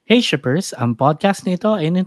Hey shippers, ang podcast nito ay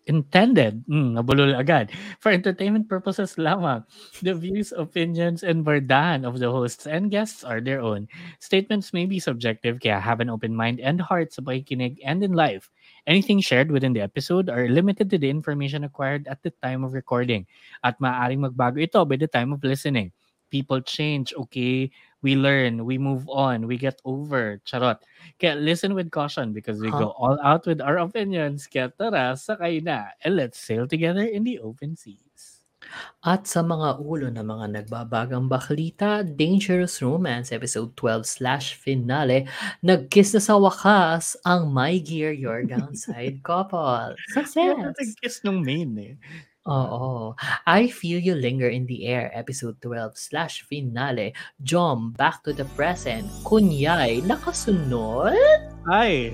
nabulol agad, for entertainment purposes lamang. The views, opinions, and bardahan of the hosts and guests are their own. Statements may be subjective kaya have an open mind and heart sa pakikinig and in life. Anything shared within the episode are limited to the information acquired at the time of recording at maaaring magbago ito by the time of listening. People change, okay? We learn, we move on, we get over. Charot. Kaya listen with caution because we Huh? go all out with our opinions. Kaya tara, sakay na. And let's sail together in the open seas. At sa mga ulo ng mga nagbabagang baklita, Dangerous Romance Episode 12/finale, nag-kiss na sa wakas ang My Gear Your Downside couple. Yata Success! nag-kiss nung main eh. Oo. I Feel You Linger in the Air Episode 12/finale, Jom Back to the Present, Kunyay nakasunod? Ay.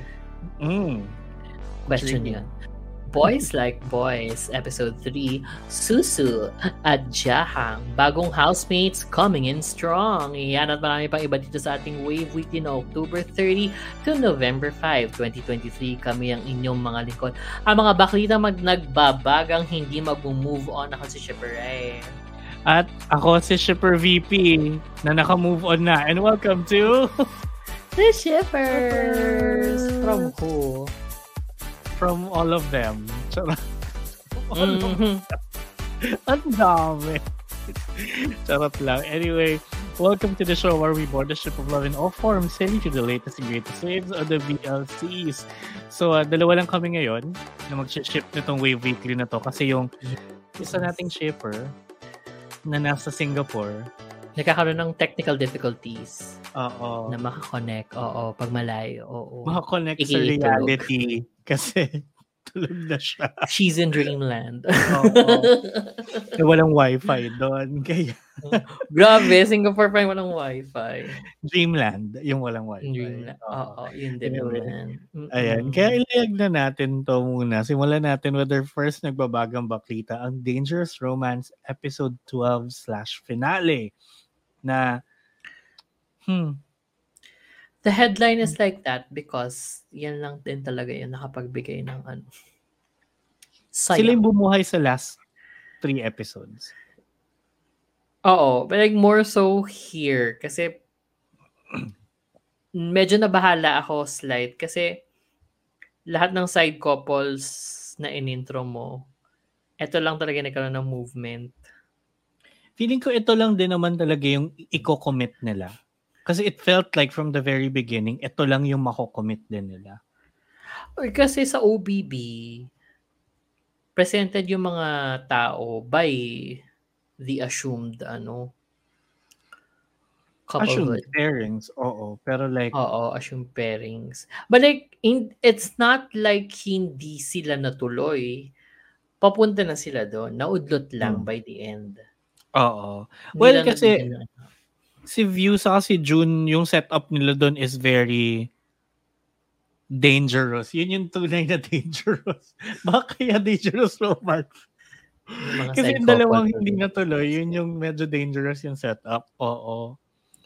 Question Intriguing. yun. Boys Like Boys, Episode 3, Susu at Jahang, bagong housemates coming in strong. Yan at marami pang iba dito sa ating Wave Weekly na October 30 to November 5, 2023. Kami ang inyong mga lingkod. Ang mga baklita nagbabagang hindi mag-move on. Ako si Shipper Ray. At ako si Shipper VP na naka-move on na. And welcome to... The Shippers! From who? From all of them. Charot. Mhm. Ang dami. Charot lang. Anyway, welcome to the show where we board the ship of love in all forms, sailing to the latest and greatest waves of the VLCs. So, dalawa lang kami ngayon na mag-ship nitong Wave Weekly na to kasi yung isa nating shipper na nasa Singapore. Nagkakaroon ng technical difficulties Oo. na makakonect. Oo, pag malayo. Oo. Makakonect sa Ikikitulog. reality kasi tulog na siya. She's in dreamland. Oo. Walang wifi doon. Kaya Grabe, Singapore pa yung walang wifi. Dreamland, yung walang wifi. Dreamland. Oo, yun din Anyway, naman. ayan. Kaya ilayag na natin to muna. Simulan natin with our first nagbabagang baklita, ang Dangerous Romance Episode 12/finale na The headline is like that because yan lang din talaga yung nakapagbigay ng ano. sila Saya. yung bumuhay sa last 3 episodes. Oo, but like more so here kasi medyo nabahala ako slight kasi lahat ng side couples na in-intro mo, ito lang talaga nagkaroon ng movement. Feeling ko ito lang din naman talaga yung i-commit nila. Kasi it felt like from the very beginning, ito lang yung mako-commit din nila. Or kasi sa OBB, presented yung mga tao by the assumed Assumed couplehood. pairings, oo. Pero like, Oo, assumed pairings. But like, it's not like hindi sila natuloy. Papunta na sila doon. Naudlot lang by the end. oo. Hindi Well, lang kasi nabigyan ng si View sa si June, yung setup nila doon is very dangerous. Yun yung tunay na dangerous. Baka kaya dangerous romance. mga Kasi side yung dalawang couple. hindi natuloy, yun yung medyo dangerous yung setup. Oo.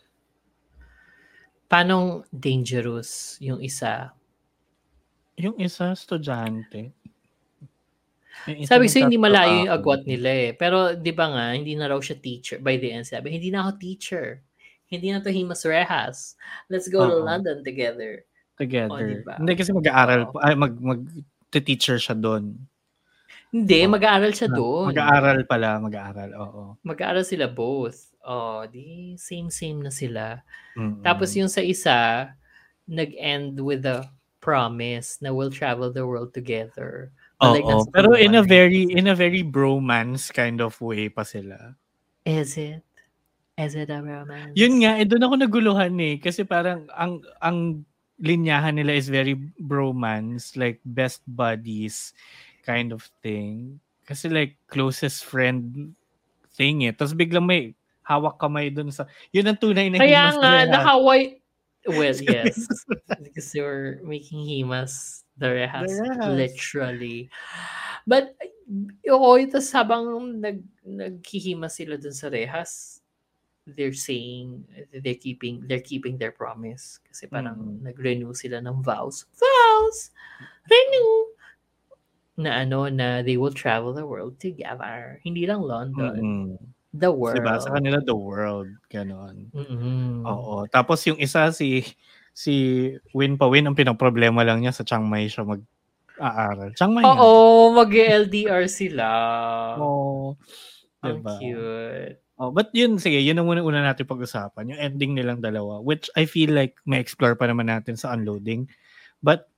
Paano dangerous yung isa? Yung isa, estudyante. Yung isa Sabi ko hindi malayo yung nagtatrabaho. agwat nila eh. Pero di ba nga, hindi na raw siya teacher. By the end, sabi, hindi na ako teacher. Hindi na to Himas Rehas. Let's go to Oo. London together. Together. diba? Hindi kasi mag-aaral, mag-teacher siya doon. Hindi, mag-aaral siya doon. Mag-aaral pala, mag-aaral, oo. Mag-aaral sila both. Di same na sila. Mm-mm. Tapos yung sa isa, nag-end with a promise na we'll travel the world together. Oo, pero in a very bromance kind of way pa sila. Is it a romance? Yun nga, doon ako naguluhan eh. Kasi parang ang linyahan nila is very bromance, like best buddies kind of thing. Kasi like closest friend thing eh. Tapos biglang may hawak kamay doon sa... Yun ang tunay na Kaya Himas nga, Rehas. nakaway... Well, yes. Because you're making Himas the Rehas. Literally. But, ito habang naghihimas sila dun sa Rehas, they're saying they're keeping their promise kasi parang nag-renew sila ng vows renew na na they will travel the world together, hindi lang London, the world. Diba? Sa kanila the world, ganon. Mm-hmm. Oo. Tapos yung isa si Win ang pinaproblema lang niya sa Chiang Mai siya mag-aaral. Chiang Mai. Oo, mag-LDR sila. Oo. Ang diba? cute. Oh, but yun, sige, yun ang una natin pag-usapan. Yung ending nilang dalawa, which I feel like may explore pa naman natin sa Unloading. But,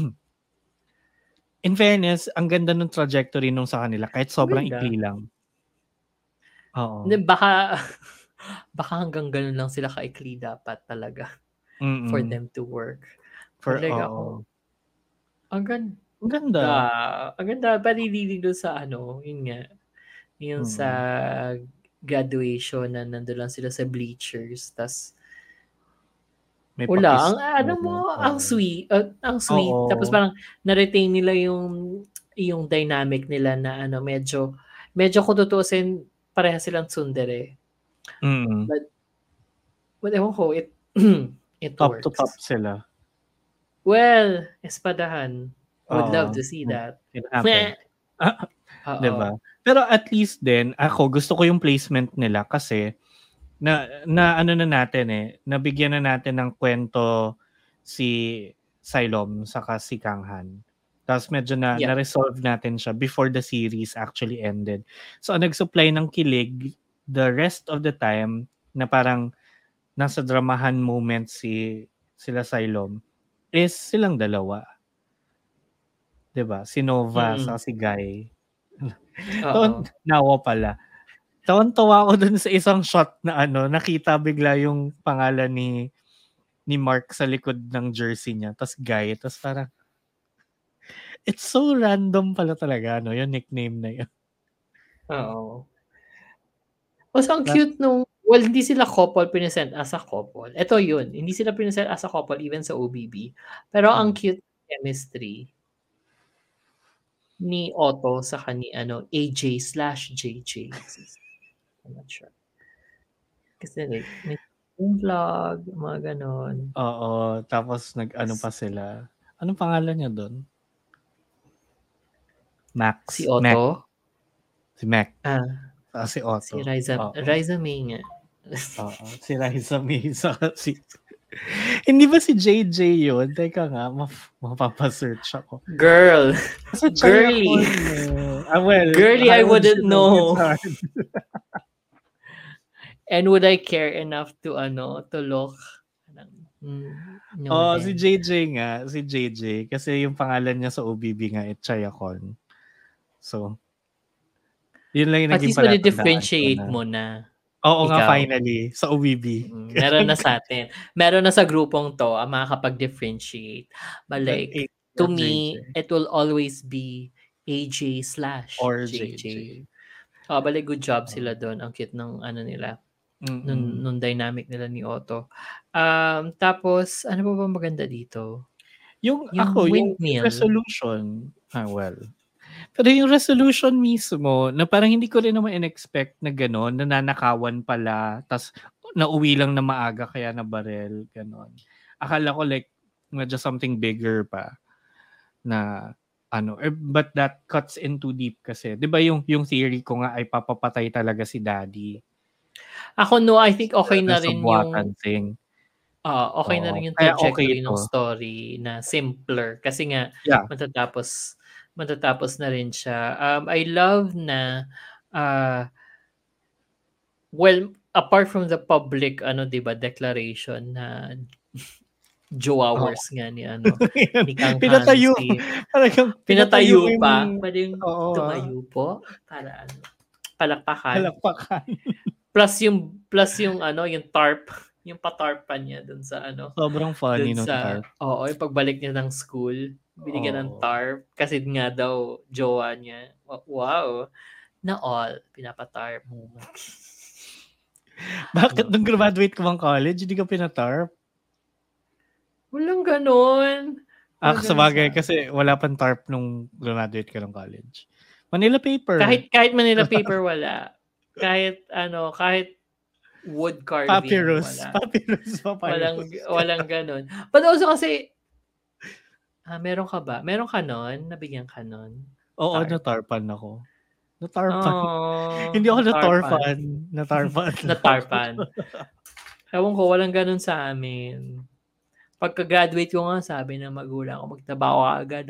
in fairness, ang ganda ng trajectory nung sa kanila, kahit sobrang ikli lang. Oo. Baka hanggang ganun lang sila kaikli dapat talaga for them to work. Talaga ako. Ang ganda. Ang ganda. Panidilig doon sa yun nga. Yung sa graduation na nandun lang sila sa bleachers. Tas wala. Ang sweet. Ang sweet. Tapos parang na-retain nila yung dynamic nila na medyo kung tutuusin, pareha silang tsundere. But ewan ko, it top works. to top sila. Well, espadahan. Would love to see that. It happened. Diba? Pero at least din, ako gusto ko yung placement nila kasi na natin nabigyan na natin ng kwento si Xylom saka si Kanghan. Tapos medyo na-resolve natin siya before the series actually ended. So nag-supply ng kilig the rest of the time na parang nasa dramahan moment sila Xylom is silang dalawa. 'Di ba? Si Nova sa si Guy. Nawa pala. Tawan-tawa ako dun sa isang shot na nakita bigla yung pangalan ni Mark sa likod ng jersey niya. Tapos Guy. Tapos parang it's so random pala talaga yung nickname na yun. Oo. Mas ang cute nung hindi sila couple pinesent as a couple. Ito yun. Hindi sila pinesent as a couple even sa OBB. Pero ang cute chemistry ni Otto sa AJ/JJ. I'm not sure. Kasi may vlog, mga ganon. Oo. Tapos nag-ano pa sila. Anong pangalan niya doon? Max. Si Otto? Si Mac. Si Otto. Si Riza May nga. Oo. Si Riza May. Hindi ba si JJ yun? Teka nga, mapapasearch ako. Girly. Girly, I wouldn't know. And would I care enough to look? No, si JJ nga. Si JJ. Kasi yung pangalan niya sa OBB nga, Chayakon. So, yun lang yung naging palatandaan. At least differentiate mo na. Oo nga, finally. Sa OBB. Meron na sa atin. Meron na sa grupong to ang makakapag-differentiate. But like, to me, it will always be AJ/JJ. Balik, good job sila doon. Ang cute ng nila. Nung dynamic nila ni Otto. Tapos, ano ba maganda dito? Yung resolution. Pero yung resolution mismo, na parang hindi ko rin naman in-expect na gano'n, nananakawan pala, tas nauwi lang na maaga kaya na barel, gano'n. Akala ko like, medyo something bigger pa, na but that cuts in too deep kasi. Di ba yung theory ko nga ay papapatay talaga si Daddy? Ako I think okay na rin yung... thing. Okay na rin yung trajectory ng story na simpler. Kasi nga, matatapos na rin siya. I love na apart from the public diba declaration na Joawers nga ni Kang pinatayo. Pinatayo pa. Pwedeng tumayo po para palakpakan. Plus yung yung tarp, yung patarpan niya dun sa Sobrang funny nung tarp. Oo, yung pagbalik niya ng school, binigyan ng tarp kasi nga daw jowa niya. Wow. Na all pinapatarp. Bakit nung graduate ko ng college, hindi ka pinatarp? Walang ganon. Sa bagay kasi wala pang tarp nung graduate ka ng college. Manila paper. Kahit Manila paper wala. Kahit wood carving. Papyrus. Wala. Papyrus. Walang ganun. But also kasi, meron ka ba? Meron ka nun? Nabigyan ka nun? Oo, Tarp. natarpan ako. Natarpan. Oh, Hindi ako natarpan. Natarpan. Natarpan. Ewan ko, walang ganun sa amin. Pagka-graduate ko nga, sabi ng magulang ko, magtrabaho ka agad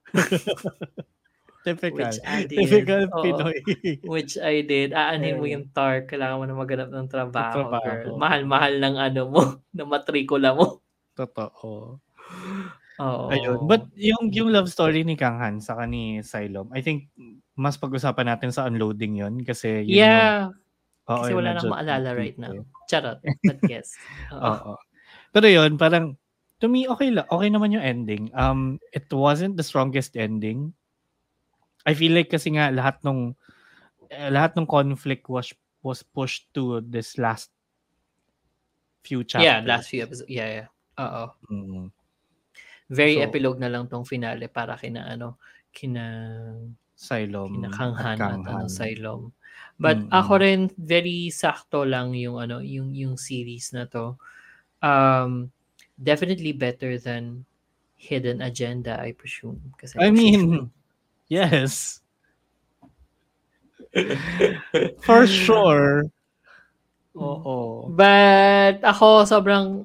Typical. Which I did. Typical Oo. Pinoy. Which I did. Aanhin mo yung TARC. Kailangan mo na maghanap ng trabaho, girl. Trabaho. Mahal-mahal ng ano mo, ng matrikula mo. Totoo. Oo. Ayun. But yung love story ni Kang Han saka ni Xylom, I think mas pag-usapan natin sa unloading yon kasi yun Yeah. Oo, Kasi wala medyo nang maalala right tricky. now. Charot. But yes. Oo. Pero yun, parang to me okay naman yung ending. It wasn't the strongest ending. I feel like kasi nga lahat ng conflict was pushed to this last few chapters. Yeah, last few episodes. Yeah. Oo. Mm-hmm. Very epilogue na lang tong finale para kina Xylom Kang Han at Xylom. But Mm-hmm. ako rin very sakto lang yung yung series na to. Definitely better than Hidden Agenda, I presume. Kasi I mean, yes. For sure. Oo. But ako sobrang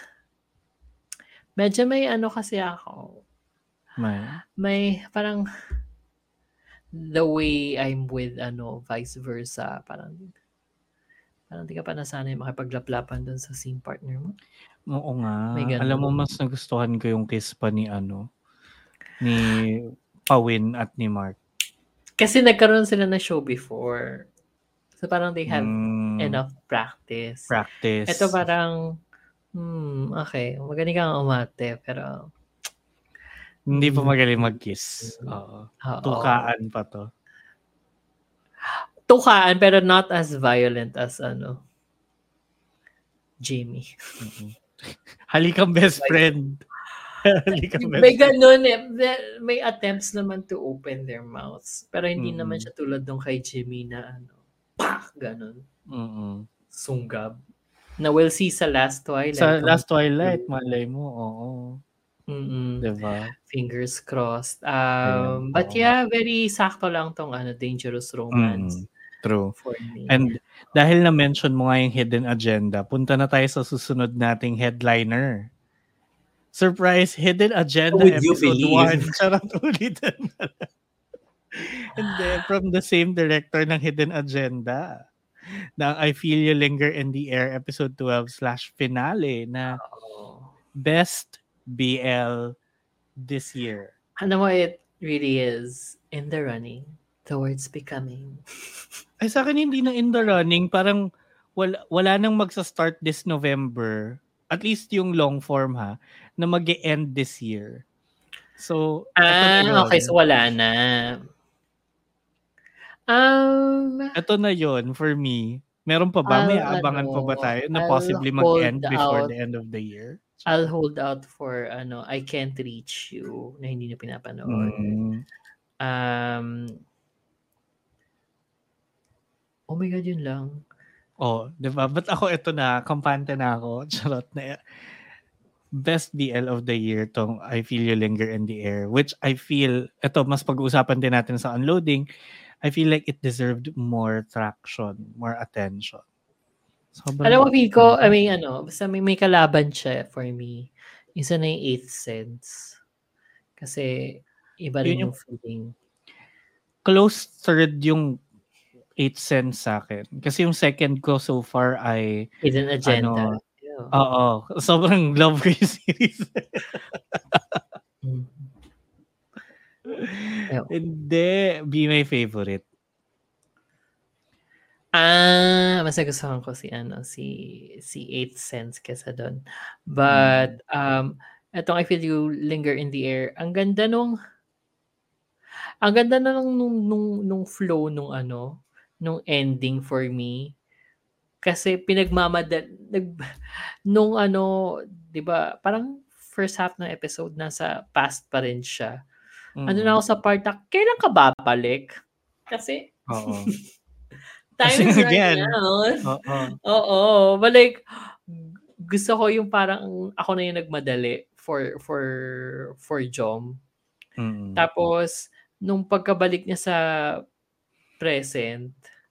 medyo may kasi ako. May parang the way I'm with vice versa, parang di ka pa nasanay makipaglaplapan dun sa scene partner mo. Oo nga. Alam mo, mas nagustuhan ko yung kiss pa ni ni Pawin at ni Mark. Kasi nagkaroon sila na show before. So parang they have enough practice. Ito parang, okay, magaling kang umarte, pero hindi pa magaling mag-kiss. Oo. Tukaan pa to. Tukaan, pero not as violent as Jamie. Halikang best friend. May ganun may attempts naman to open their mouths. Pero hindi naman siya tulad nung kay Jimmy na ganun. Sunggab. Na we'll see sa Last Twilight. Sa Last Twilight, malay mo, oo. Diba? Fingers crossed. But yeah, very sakto lang tong Dangerous Romance. True. For me. And dahil na-mention mo nga yung Hidden Agenda, punta na tayo sa susunod nating headliner. Surprise, Hidden Agenda episode 1. Charot ulitin. And then, from the same director ng Hidden Agenda, ng I Feel You Linger in the Air episode 12/finale na best BL this year. Ano mo, it really is in the running towards becoming. Ay, sa akin hindi na in the running. Parang wala nang magsa-start this November. At least yung long form na mag-e-end this year. So, okay. So, wala na. Ito na yon for me. Meron pa ba? May aabangan pa ba tayo na possibly mag-end before the end of the year? I'll hold out for I Can't Reach You na hindi na pinapanood. Oh my God, yun lang. Oh, diba? But ako ito na, kampante na ako. Charot na. Best BL of the year tong I Feel You Linger in the Air, which I feel, ito, mas pag-uusapan din natin sa unloading, I feel like it deserved more traction, more attention. Alam mo, feel ko, basta may kalaban siya for me. Isa na yung 8th Sense. Kasi, iba rin yung feeling. Close third yung 8th Sense sa akin. Kasi yung second ko so far ay Hidden Agenda. Oo. Sobrang love ko yung series. Hindi. Be my favorite. Mas nagustuhan ko si 8th Sense kesa doon. But etong I Feel You Linger in the Air, ang ganda nung flow nung ending for me. Kasi nung 'di ba, parang first half ng episode nasa past pa rin siya. Na ako sa part na kailan ka babalik? Kasi Time is running again. out. Oo. Oo. But like, gusto ko yung parang ako na yung nagmadali for Jom. Tapos, nung pagkabalik niya sa present,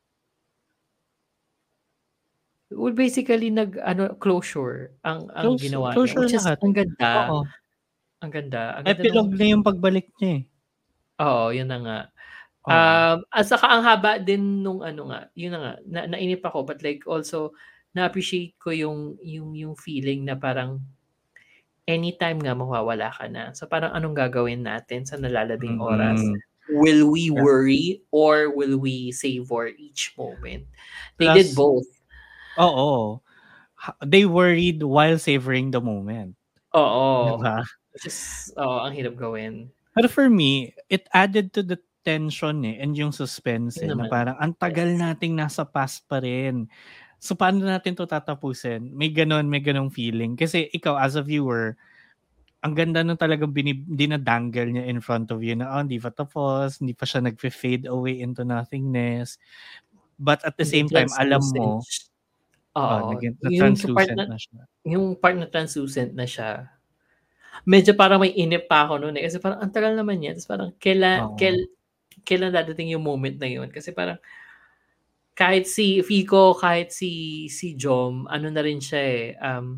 well, basically closure ang ginawa niya, Closure which is lahat. ang ganda. Oo. Ang ganda nung Epilogue na yung pagbalik niya eh. oo, yun na nga. Oo. At saka ang haba din nung yun na nga, nainip ako, but like also na-appreciate ko yung feeling na parang anytime nga mawawala ka na. So parang anong gagawin natin sa nalalabing oras? Will we worry or will we savor each moment? They did both. Oo. They worried while savoring the moment. Oo. Diba? Which is, ang hirap gawin. Pero for me, it added to the tension and yung suspense na parang ang tagal nating nasa past pa rin. So paano natin to tatapusin? May ganong feeling. Kasi ikaw as a viewer, ang ganda nung talagang dinadangle niya in front of you na hindi pa tapos, hindi pa siya nag-fade away into nothingness. But at the same time, alam mo, na-translucent na siya. Yung part na translucent na siya, medyo parang may inip pa ako noon kasi parang ang tagal naman yan. Tapos parang kailan dadating yung moment na yun? Kasi parang kahit si Fico, kahit si Jom, ano na rin siya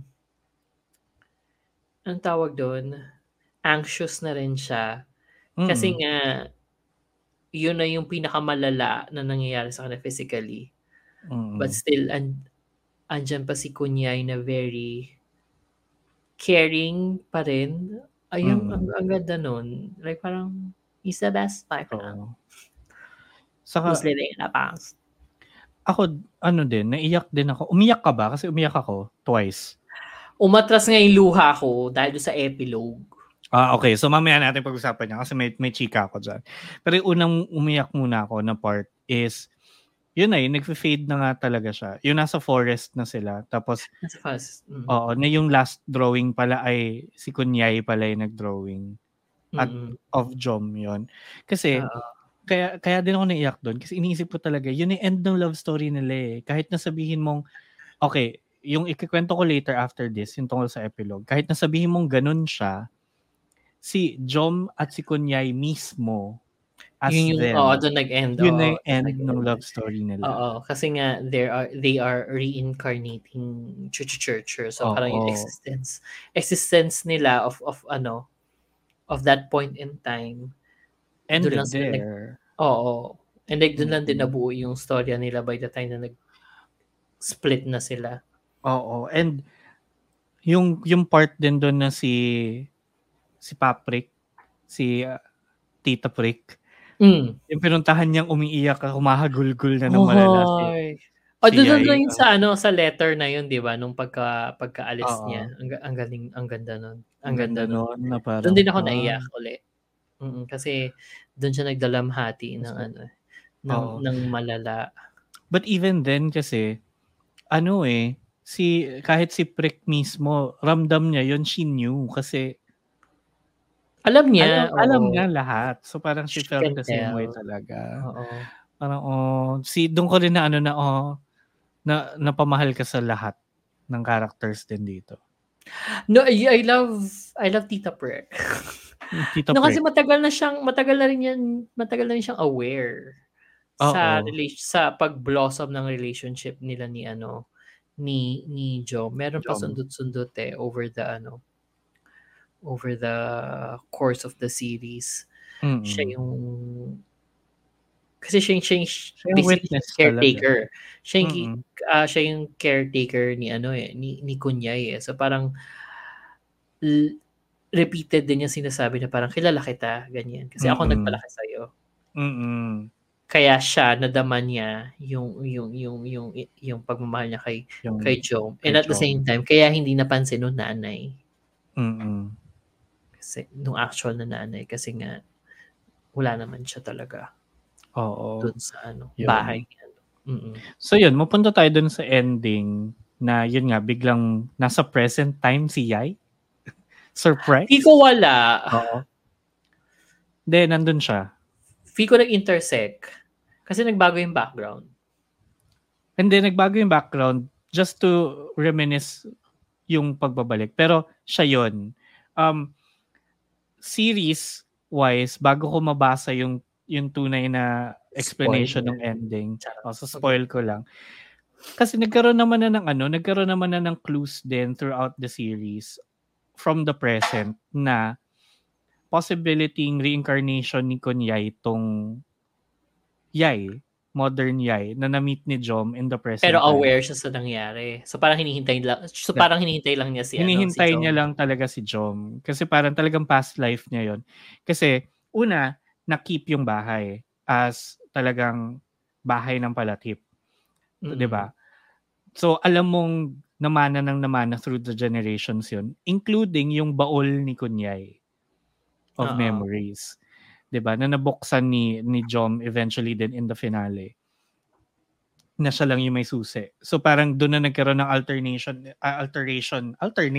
anong tawag doon? Anxious na rin siya. Kasi nga, yun na yung pinakamalala na nangyayari sa kanya physically. But still, andyan pa si Kunyay na very caring pa rin. Ayun, ang ganda nun. Like parang, he's the best type na. Saka, who's living in the past. Ako, naiyak din ako. Umiyak ka ba? Kasi umiyak ako twice. Umatras nga yung luha ko dahil sa epilogue. Okay. So mamaya natin pag-usapan niya kasi may chika ako dyan. Pero yung unang umiyak muna ako na part is, yun yung nag-fade na nga talaga siya. Yung nasa forest na sila. Tapos, nasa forest. Oo, na yung last drawing pala ay si Kunyay pala yung nag-drawing. At of Jom yun. Kasi, kaya din ako naiyak doon kasi iniisip ko talaga, yun yung end ng love story nila eh. Kahit nasabihin mong, okay, yung ikikwento ko later after this, yung tungkol sa epilogue, kahit nasabihin mong ganun siya, si Jom at si Kunyay mismo, as them, doon nag-end. Yun na yung end ng love story nila. Oo, kasi nga, they are reincarnating church. So parang yung existence nila of that point in time, ended there. And like doon lang din nabuo yung storya nila by the time na nag-split na sila. Oo, and yung part din doon na si Paprick, si Tita Prick, yung pinuntahan niyang umiiyak, humahagulgul na ng malala doon lang yun sa letter na yun, di ba? Nung pagkaalis niya. Ang ganda nun. Ang ganda nun. Doon din ako naiyak ulit. Kasi doon siya nagdalamhati ng malala. But even then kasi, kahit si Prick mismo, ramdam niya yun, she knew. Kasi, alam niya. Alam niya lahat. So parang she felt the same way talaga. Parang, doon ko rin na na napamahal ka sa lahat ng characters din dito. No, I love Tita Prick. Kasi matagal na rin siyang aware sa pag-blossom ng relationship nila ni Joe. Meron pa sundot-sundot over the course of the series. Siya yung kasi siya yung witness caretaker. Siya yung caretaker ni Kunyay. So parang repeated din yung sinasabi na parang kilala kita, ganyan. Kasi ako nagpalaki sa'yo. Kaya siya nadama niya yung pagmamahal niya kay Joe. And at the same time, kaya hindi napansin nung nanay. Kasi nung actual na nanay kasi nga wala naman siya talaga. Doon sa bahay niya. So yun, mapunta tayo doon sa ending na yun nga biglang nasa present time si Yai. Surprise? Fico wala. Nandun siya. Fico nag-intersect kasi nagbago yung background. And then nagbago yung background just to reminisce yung pagbabalik. Pero siya yun. Series-wise, bago ko mabasa yung tunay na explanation Spoiler. ng ending, Charot. so spoil ko lang. Kasi nagkaroon naman na ng clues din throughout the series from the present na possibility reincarnation ni Kunyai itong Yai, modern Yai, na na-meet ni Jom in the Pero present time. aware siya sa nangyari. So parang hinihintay lang niya si Hinihintay niya Jom. lang talaga si Jom. Kasi parang talagang past life niya yon. Kasi una, na-keep yung bahay as talagang bahay ng palakip. 'Di ba? So alam mong namana through the generations yun, including yung baol ni Kunyai of memories. 'Di ba? Na nabuksan ni Jom eventually din in the finale. Na siya lang yung may susi. So parang doon na nagkaroon ng alteration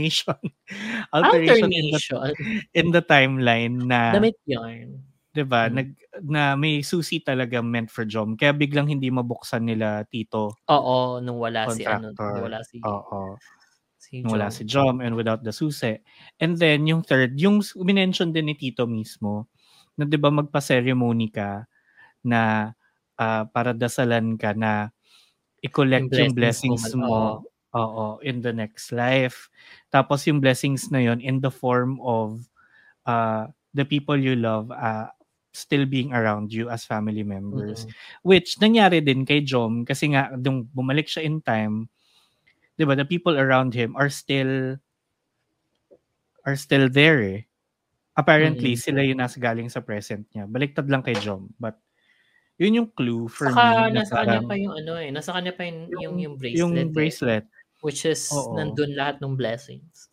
in the timeline na Damit yarn. 'di ba? Na may susi talaga meant for Jom. Kaya biglang hindi mabuksan nila Tito. Oo, nung wala Contractor. Oo. si Nung wala Jom. si Jom and without the susi. And then yung third, yung minention din ni Tito mismo na 'di ba magpa-ceremony ka na para dasalan ka na i-collect yung blessings mo in the next life. Tapos yung blessings na yon in the form of the people you love still being around you as family members. Which nangyari din kay Jom kasi nga nung bumalik siya in time, 'di ba, the people around him are still there eh. Apparently, sila yung nasa galing sa present niya. Baliktad lang kay Jom. But yun yung clue for me na nasa kanya pa yung bracelet. Yung bracelet. Which is nandun lahat ng blessings.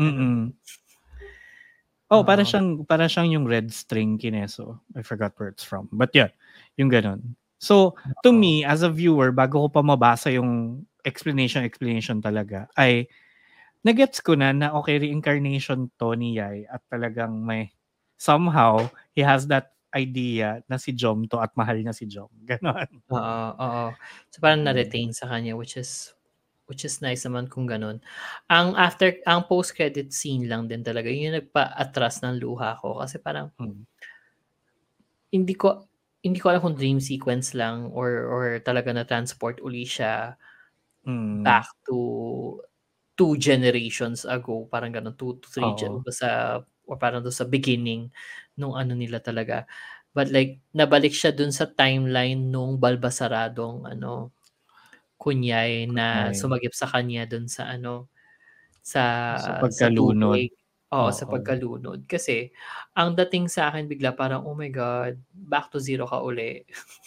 Para siyang yung red string kineso. I forgot where it's from. But yeah, yung ganun. So, to me, as a viewer, bago ko pa mabasa yung explanation talaga, ay nagets ko na okay, reincarnation to ni Yai at talagang may somehow, he has that idea na si Jom to at mahal niya si Jom. Ganon. Oo. So parang na-retain sa kanya which is nice naman kung ganun. Ang post-credit scene lang din talaga, yun yung nagpa-atras ng luha ko kasi parang hindi ko alam kung dream sequence lang or talaga na transport uli siya back to 2 generations ago, parang ganun, 2 to 3 or parang doon sa beginning nung ano nila talaga. But like nabalik siya dun sa timeline nung balbasaradong Kunyai na sumagip sa kanya dun sa sa pagkalunod. tubig. Sa pagkalunod. Kasi ang dating sa akin bigla parang, oh my God, back to zero ka uli.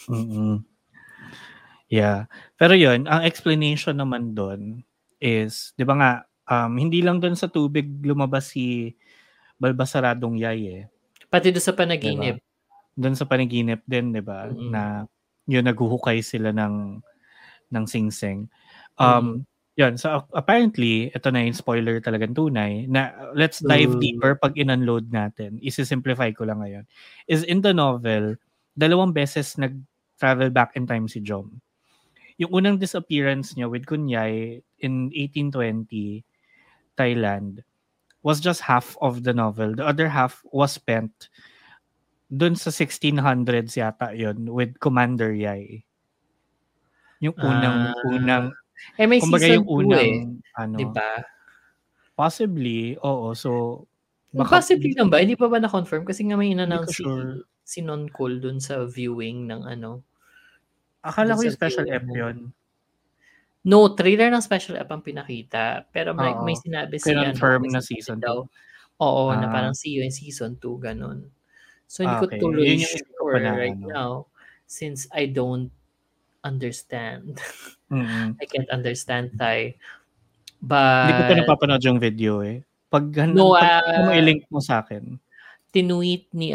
Yeah. Pero yun, ang explanation naman doon is, di ba nga, hindi lang doon sa tubig lumabas si balbasaradong Yai eh. Pati doon sa panaginip. Diba? Doon sa panaginip din, di ba? Na yun, naghuhukay sila ng singsing. Yun, so apparently, ito na yung spoiler talagang tunay, na let's dive deeper pag in-unload natin. Isi-simplify ko lang ngayon. Is in the novel, 2 beses nag-travel back in time si Jom. Yung unang disappearance niya with Kunyai in 1820, Thailand, was just half of the novel. The other half was spent dun sa 1600s yata yon with Commander Yai. Yung unang may kumbaga season yung unang 2 di ba? Possibly, oo. So possibly lang ba? Hindi pa ba na-confirm? Kasi nga may in-announce si Noncol dun sa viewing ng Akala ko yung special ep yun. No, trailer ng special ep ang pinakita. Pero may sinabi confirm na season 2. Oo, na parang see you in season 2, ganun. So hindi ko tuloy sure right now since I don't understand. I can't understand Thai. But hindi ko pa napapanood yung video eh. Pag mo i-link mo sa akin. Tinweet ni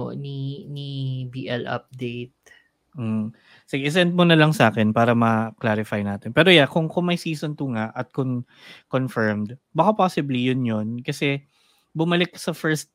BL Update. Sige, send mo na lang sa akin para ma-clarify natin. Pero yeah, kung may season 2 nga at kung confirmed, baka possibly yun kasi bumalik sa first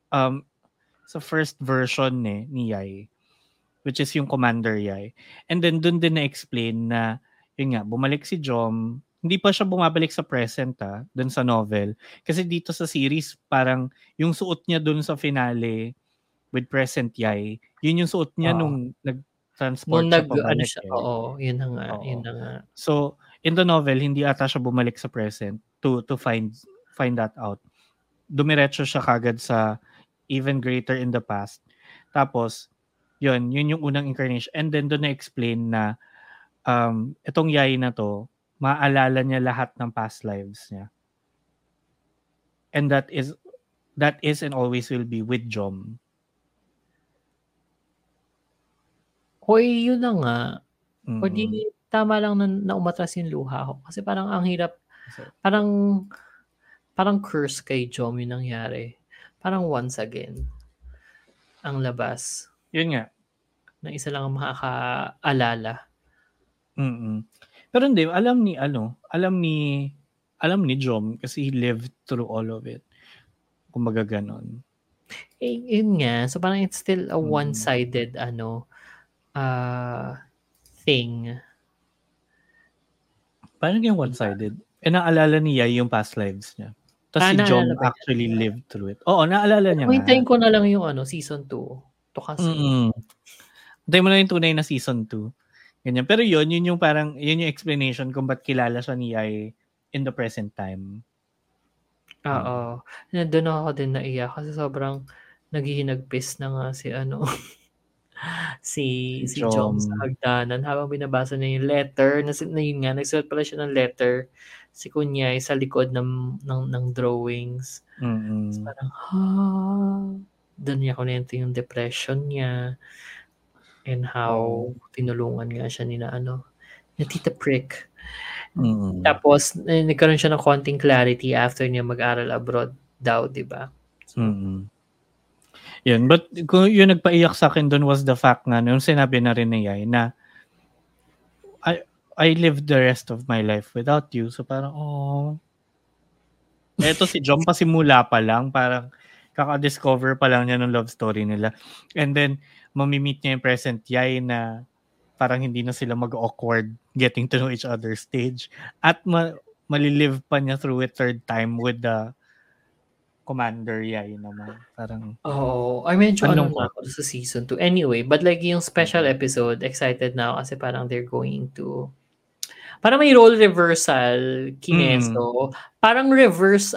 version ni Yai, which is yung Commander Yai. And then dun din na-explain na yun nga, bumalik si Jom. Hindi pa siya bumabalik sa present dun sa novel. Kasi dito sa series, parang yung suot niya dun sa finale with present Yai, yun yung suot niya Oo. nung nag-transport Nung siya nag-ano pabalik siya, eh. oo, yun na nga, yun Oo. na nga. So, in the novel, hindi ata siya bumalik sa present to find that out. Dumiretso siya kagad sa even greater in the past. Tapos, yun yung unang incarnation. And then doon na-explain na itong Yai na to, maalala niya lahat ng past lives niya. And that is and always will be with Jom. Hoy, yun na nga. O di Mm. tama lang na umatras yung luha ko. Kasi parang ang hirap, So, parang curse kay Jom yung nangyari. Parang once again, ang labas. yun nga. Na isa lang ang makakaalala. Mm. Pero hindi, alam ni Jom kasi he lived through all of it. Kumbaga ganon. Eh, yun nga. So parang it's still a Mm. one-sided thing. Paano yung one-sided? Eh, naalala niya yung past lives niya. Tapos si Jom Naalala ba niya? actually lived through it. Oo, naalala niya nga. Hintayin ko na lang yung season 2. To kasi. Hintayin mo na yung tunay na season 2. Ganyan. Pero yun yung parang, yun yung explanation kung ba't kilala siya ni Yai in the present time. Oo. Doon ako din naiyak kasi sobrang naghihinagpis na nga si Jom sa hagdanan habang binabasa niya yung letter. Na yun nga, nagsulat pala siya ng letter si Kunyay sa likod ng drawings. So, parang, doon niya kunento yung depression niya and how tinulungan nga siya ni na Tita Prick. Tapos, nagkaroon siya ng konting clarity after niya mag-aral abroad daw, di ba? So, yun. But kung yung nagpaiyak sa akin doon was the fact nga, yung sinabi na rin ni Yai na I lived the rest of my life without you. So parang, eto si Jom pa simula pa lang, parang kaka-discover pa lang niya ng love story nila. And then, mamimit niya yung present Yai na parang hindi na sila mag-awkward getting to know each other stage. At malilive pa niya through it third time with the Commander Yai naman. Parang, ay medyo na lungkot. ako sa season 2. Anyway, but like yung special episode, excited na ako kasi parang they're going to parang may role reversal, Kineso. Parang reverse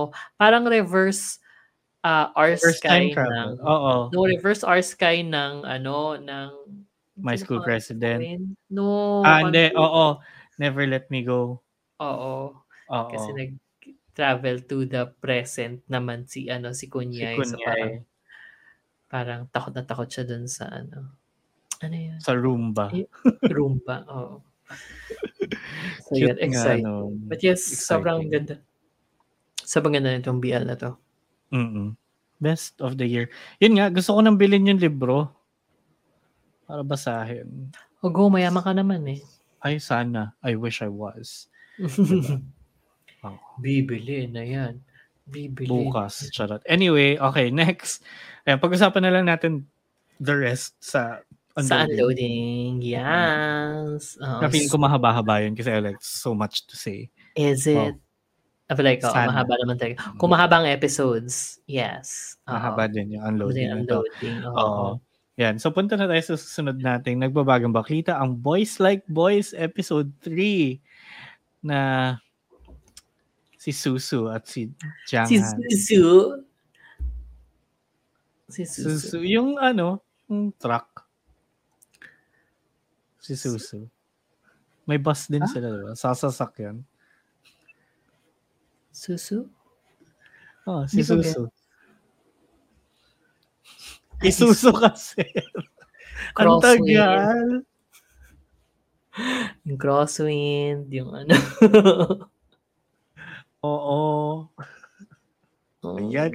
R-Sky ng reverse R-Sky ng My School President. No. Hindi. Oo. Never Let Me Go. Oo. Kasi nag-travel to the present naman si Kunyay. So parang takot na takot siya dun sa ano yan? Sa Roomba. Roomba, oo. So yun, exciting. But yes, sobrang ganda. Sobrang ganda nitong BL na to. Best of the year. Yun nga, gusto ko nang bilhin yung libro. Para basahin. Go, mayaman ka naman eh. Ay, sana. I wish I was. Diba? Bibili na yan. Bukas. Charot. Anyway, okay, next. Ayan, pag-usapan na lang natin the rest sa Unloading. Yes. Feeling ko mahaba-haba yun kasi I like so much to say. Is it? I feel like, mahaba naman talaga. Kung mahabang episodes, yes. Mahaba din yung unloading. Oo. Yan. So, punta na tayo sa susunod nating Nagbabagang Baklita, ang Boys Like Boys Episode 3 na si Susu at si Jianghan. Si Susu. Yung yung truck. Si Susu. May bus din sila, diba? Sasasakyan. Susu? Si Susu. Isusu kasi. Ang tagal. Yung crosswind, yung Oo. Ayan.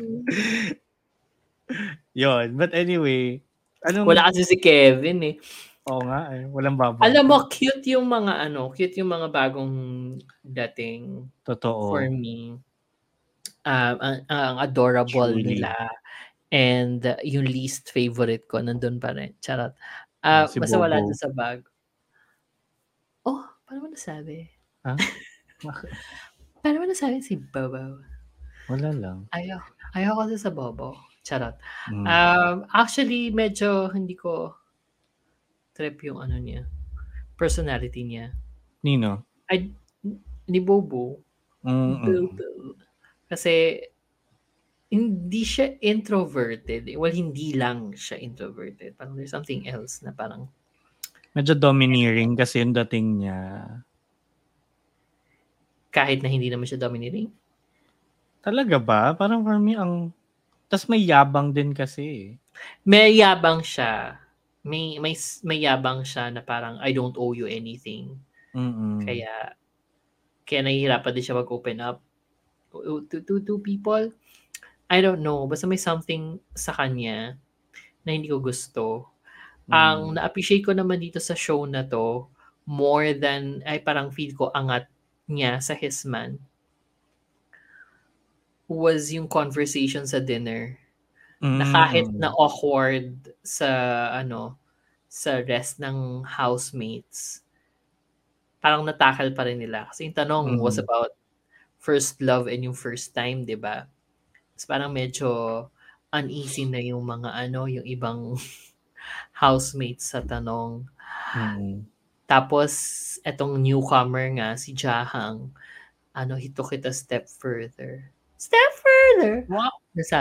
Yun. But anyway. Wala kasi si Kevin eh. Oo nga eh. Walang babang. Alam mo, cute yung mga bagong dating. Totoo. For me. Ang adorable nila. And yung least favorite ko, nandun pa rin. Charot. Basta wala dun sa bag. Paano mo nasabi? Ha? Bakit? Paano mo nasabi si Bobo? Wala lang. Ayaw kasi sa Bobo. Charot. Mm. Actually, medyo hindi ko trip yung ano niya, personality niya. Nino? Ay, ni Bobo. Mm. Bobo. Kasi, hindi siya introverted. Well, hindi lang siya introverted. Parang there's something else na parang, Medyo domineering kasi yung dating niya. kahit na hindi naman siya domineering. Talaga ba? Parang for me, tas may yabang din kasi. May yabang siya. May yabang siya na parang, I don't owe you anything. Mm. Kaya nahihirapan din siya mag-open up to people. I don't know. Basta may something sa kanya na hindi ko gusto. Ang na-appreciate ko naman dito sa show na to, more than, ay parang feel ko angat niya sa Hisman, was yung conversation sa dinner. Na kahit na awkward sa rest ng housemates, parang natakal pa rin nila. Kasi yung tanong was about first love and yung first time, di ba? Tapos parang medyo uneasy na yung mga yung ibang housemates sa tanong. Tapos, etong newcomer nga, si Jahang, he took it a step further. Step further! Wow!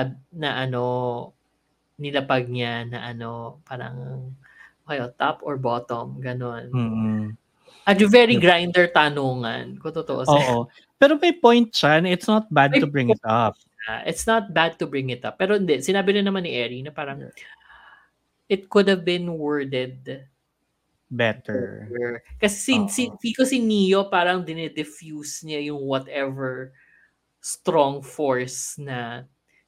Nilapag niya na parang, top or bottom, ganon. At yung very grinder tanungan, kung totoo sa'yo. Oo. Pero may point siya na it's not bad to bring it up. It's not bad to bring it up. Pero hindi, sinabi rin naman ni Eri na parang, it could have been worded better. Kasi si Neo parang dinidifuse niya yung whatever strong force na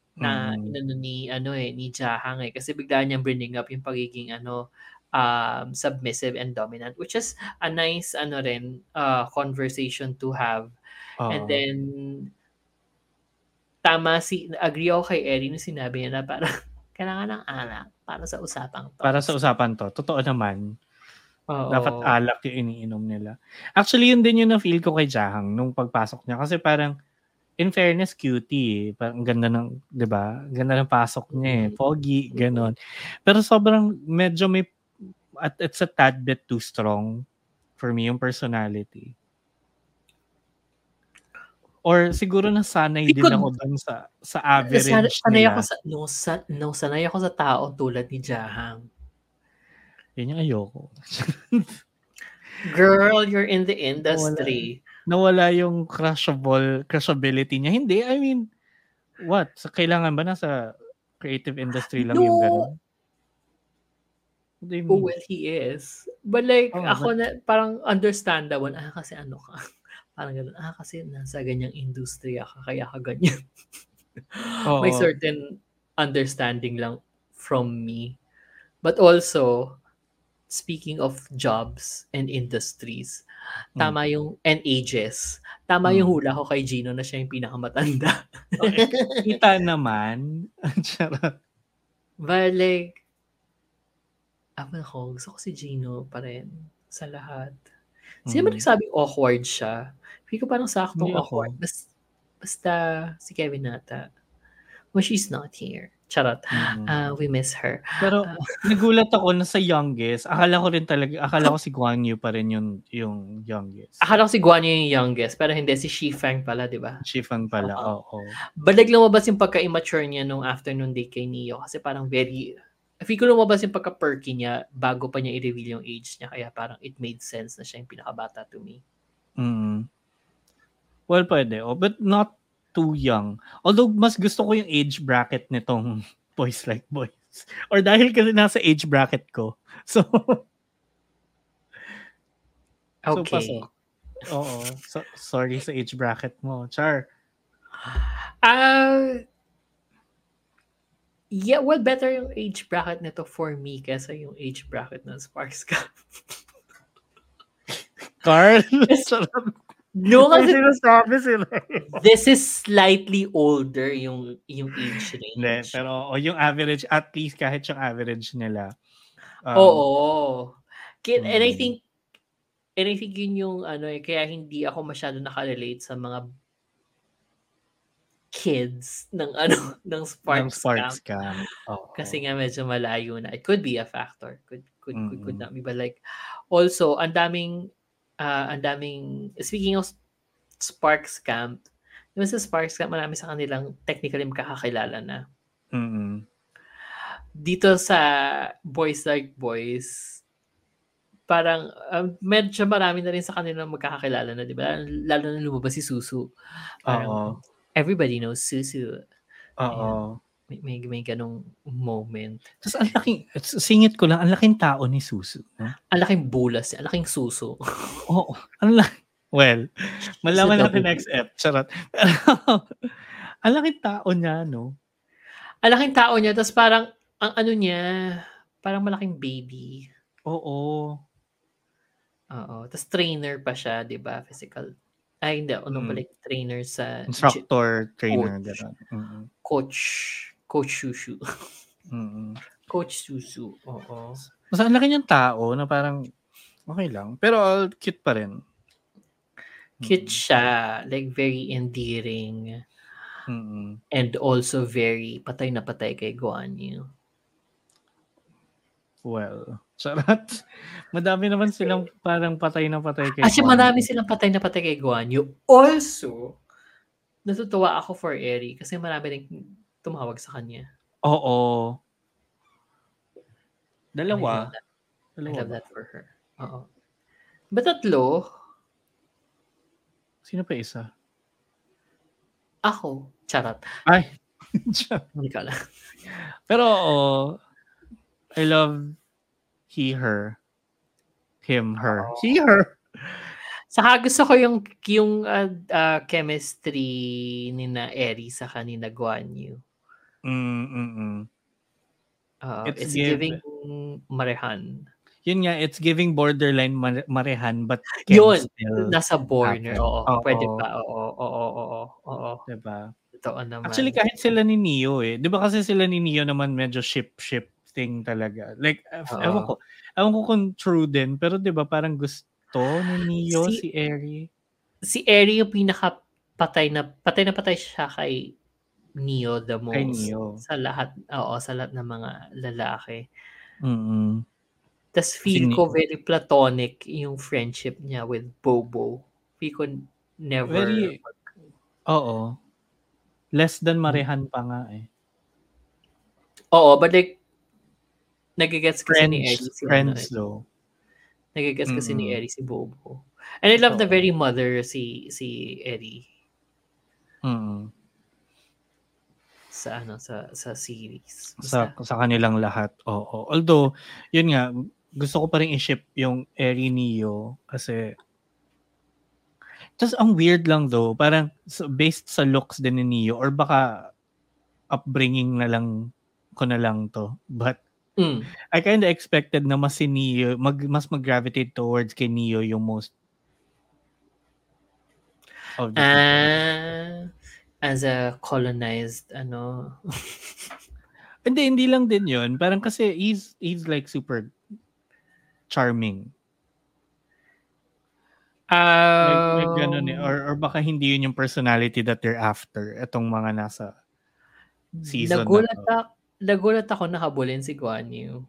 ni Jahang kasi bigla niyang bringing up yung pagiging submissive and dominant, which is a nice conversation to have. And then agree ako kay Eri nung sinabi niya na parang kailangan ng alak para sa usapang to. Para sa usapan to. Totoo naman. Dapat Oo. alak yung iniinom nila. Actually, yun din yung na-feel ko kay Jahang nung pagpasok niya. Kasi parang, in fairness, cutie. Parang ganda ng, di ba? Ganda ng pasok niya eh. Pogi, ganon. Pero sobrang, medyo it's a tad bit too strong for me, yung personality. Or siguro nasanay din ako dun sa average nila. Sanay ako sa tao tulad ni Jahang. Yun yung ayoko. Girl, you're in the industry. Nawala yung crushability niya. Hindi, I mean, what? Kailangan ba nasa creative industry lang yung gano'n? Oh, well, he is. But like, ako na, parang understandable. Kasi ano ka? Parang gano'n. Kasi nasa ganyang industriya ka, kaya ka ganyan. May certain understanding lang from me. But also, speaking of jobs and industries, tama yung, and ages, tama yung hula ko kay Gino na siya yung pinakamatanda. Kita naman. But like, gusto ko si Gino pa rin sa lahat. Sino ba nagsabi awkward siya? Hindi ko parang saktong awkward. Basta si Kevin nata. Well, she's not here. Charot. We miss her. Pero nagulat ako na sa youngest. Akala ko si Guan Yu pa rin yung youngest. Akala ko si Guan Yu yung youngest, pero hindi, si Shifang pala, di ba? Shifang pala, oo. Balik lumabas yung pagka-immature niya nung afternoon day kay Neo kasi parang feel ko lumabas yung pagka-perky niya bago pa niya i-reveal yung age niya, kaya parang it made sense na siya yung pinakabata to me. Well, pwede. But not too young. Although, mas gusto ko yung age bracket nitong Boys Like Boys. Or dahil kasi nasa age bracket ko. So, okay. Oo. Sorry sa age bracket mo. Char. Yeah, well, better yung age bracket nito for me kaysa yung age bracket ng Sparks Cup. Carl? No, kasi sinasabi sila. This is slightly older yung age range. Hindi, pero yung average, at least kahit yung average nila. Oo. And I think And I think yun yung kaya hindi ako masyado nakarelate sa mga kids ng ng ng Sparks Sparks Camp. Camp. Kasi Oo. nga medyo malayo na. It could be a factor. Could Mm. not be. But like, also, speaking of Sparks Camp, yung sa Sparks Camp, marami sa kanilang technically makakakilala na. Mm. Dito sa Boys Like Boys, parang medyo marami na rin sa kanilang magkakakilala na, di ba? Lalo na lumabas si Susu. Parang Oo. everybody knows Susu. Oo. May ganong moment. Tapos ang laking, singit ko lang, ang laking tao ni Susu. No? Ang laking bulas, ang laking suso. Oo. Well, malaman natin next ep. Charot. Ang laking tao niya, no? Ang laking tao niya, tapos parang, ang niya, parang malaking baby. Oo. Tapos trainer pa siya, di ba? Physical. Ay, hindi. Balik trainer sa... Instructor, trainer, gano'n. Coach Susu. Coach Susu. Oo. Mas ang laki niyang tao na parang okay lang. Pero cute pa rin. Cute siya. Like, very endearing. And also very patay na patay kay Guan Yu. Well, charot. Madami naman silang parang patay na patay kay Guan Yu. Actually, marami silang patay na patay kay Guan Yu. Also, natutuwa ako for Eri kasi marami rin tumawag sa kanya. Oo. Dalawa. I love that for her. Oo. But tatlo? Sino pa isa? Ako. Charot. Ay. Hindi ka lang. Pero I love he, her. Him, her. He, her. Saka gusto ko yung chemistry ni na Eri sa kanina Guan Yu. It's giving Marehan. Yun nga, it's giving borderline Marehan, but yun, nasa border. Oo, pwede pa. Oo. Diba? Totoo naman. Actually, kahit sila ni Neo Diba kasi sila ni Neo naman medyo ship-thing talaga. Like, ewan ko kung true din, pero diba parang gusto ni Neo si Eri? Si Eri yung pinaka-patay na patay siya kay Neo the most. Kay Neo. Sa lahat ng mga lalaki. Tapos feel ko very platonic yung friendship niya with Bobo. Feel ko never... Oo. Less than Marehan pa nga eh. Oo, but like, nagigets kasi ni Eri si friends though. Nagigets kasi ni Eri si Bobo. And I love the very mother si Eri. Sa series. Sa kanilang lahat. Oo. Although, yun nga, gusto ko pa rin i-ship yung Eri Neo kasi just ang weird lang though, parang based sa looks din ni Neo or baka upbringing na lang ko na lang to. But I kind of expected na mas si Neo, mas mag-gravitate towards kay Neo yung most of the as a colonized hindi lang din yun. Parang kasi he's like super charming. Like ganun eh. Or baka hindi yun yung personality that they're after. Itong mga nasa season na to. Nagulat ako nakabulin si Guan Yu.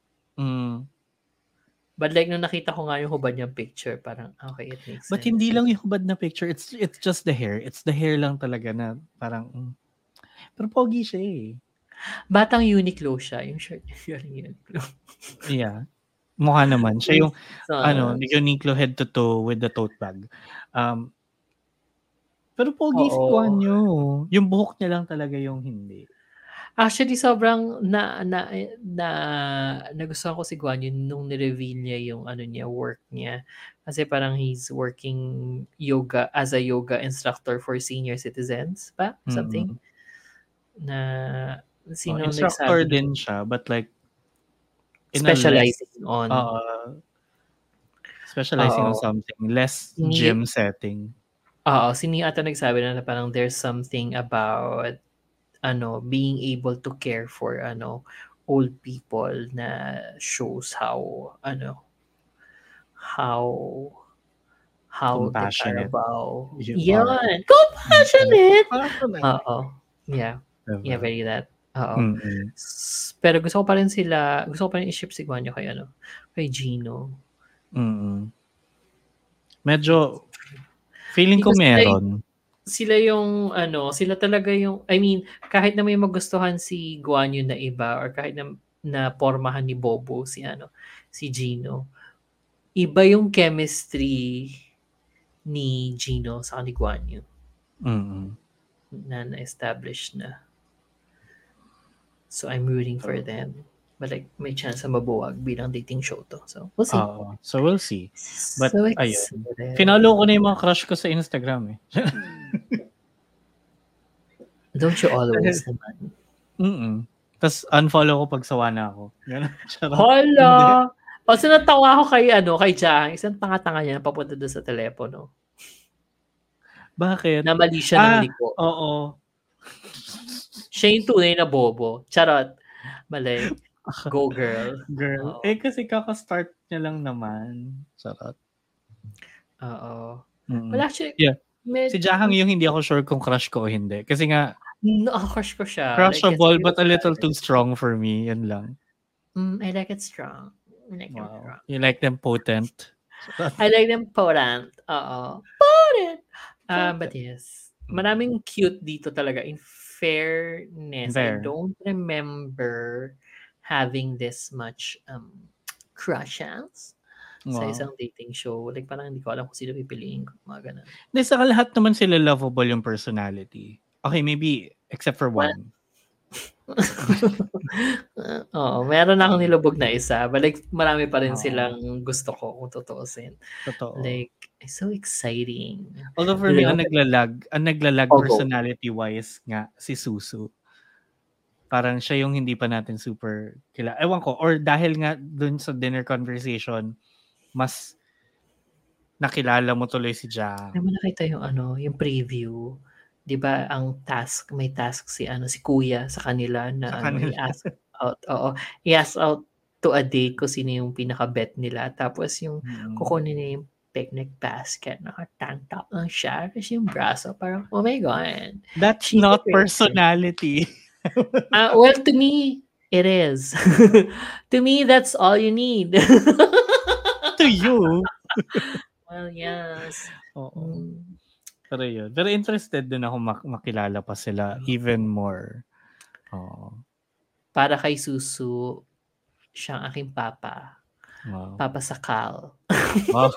But like, nung nakita ko nga yung hubad niyang picture, parang, okay, it makes sense. But hindi lang yung hubad na picture. It's just the hair. It's the hair lang talaga na parang, pero pogi siya eh. Batang Uniqlo siya. Yung shirt niya Uniqlo. Yeah. Mukha naman. Siya yung, Uniqlo head to toe with the tote bag. Pero pogi si Guan Yu. Yung buhok niya lang talaga yung hindi. Actually, sobrang nagustuhan ko si Guan Yu nung ni-reveal niya yung work niya. Kasi parang he's working as a yoga instructor for senior citizens ba? Something. Na instructor din siya, but like specializing on something less gym setting. Sino ata nagsabi na parang there's something about being able to care for old people na shows how the Compassionate Carabao. you are. Yan. Compassionate. Compassionate. Oo. Yeah. Yeah, Diba? very that. Oo. Mm-mm. Pero gusto ko pa rin i-ship si Guanyo kay Gino. Mm-mm. Medyo, feeling ko Because meron. sila talaga yung, I mean, kahit na may magustuhan si Guanyo na iba or kahit na pormahan ni Bobo si Gino, iba yung chemistry ni Gino sa ni Guanyo Mm-mm. na na-establish na. So I'm rooting for them. But like, may chance na mabuwag bilang dating show to. So, we'll see. So we'll see. But, So ayun. excited. Finalo ko na yung mga crush ko sa Instagram eh. Don't you always naman? Mm-mm. Tapos unfollow ko pag sawa na ako. Ganun. Charot. Hala! Kasi natawa ako kay Jahang. Isang tanga-tanga niya na papunta doon sa telepono. Bakit? Na mali siya ng liko. Oo. Siya yung tunay na bobo. Charot. Mali. Go girl. Girl. Kasi kaka-start niya lang naman. Charot. Oo. Mm-mm. Well, actually, yeah. Si Jahang yung hindi ako sure kung crush ko o hindi. Kasi nga, crush ko siya. crushable but a little too strong for me. Yan lang. I like it strong. Wow. You like them potent? I like them potent. Oo. Potent! But yes. Maraming cute dito talaga. In fairness, I don't remember having this much crushes sa isang dating show. Like, parang hindi ko alam kung sino pipiliin ko. Mga ganun. Hindi, sa lahat naman sila lovable yung personality. Okay, maybe except for one. Oo, meron akong nilubog na isa. But like, marami pa rin silang gusto ko kung totoosin. Totoo. Like, it's so exciting. Although for me, ang naglalag personality-wise nga, si Susu. Parang siya yung hindi pa natin super kilala. Ewan ko, or dahil nga dun sa dinner conversation, mas nakilala mo tuloy si Jahang. Alam mo nakita yung preview. 'Di ba ang may task si Kuya sa kanila na i-ask out. Oo, i-ask out to a date kung sino yung pinaka-bet nila. Tapos yung kukunin niya yung picnic basket, naka-tank top lang siya. Kasi yung braso, parang, oh my God. That's not personality. Well, to me, it is. To me, that's all you need. To you? Well, yes. Oo. Pero yun. Very interested din ako makilala pa sila even more. Para kay Susu, siyang aking papa. Wow. Papa Sakal. Wow.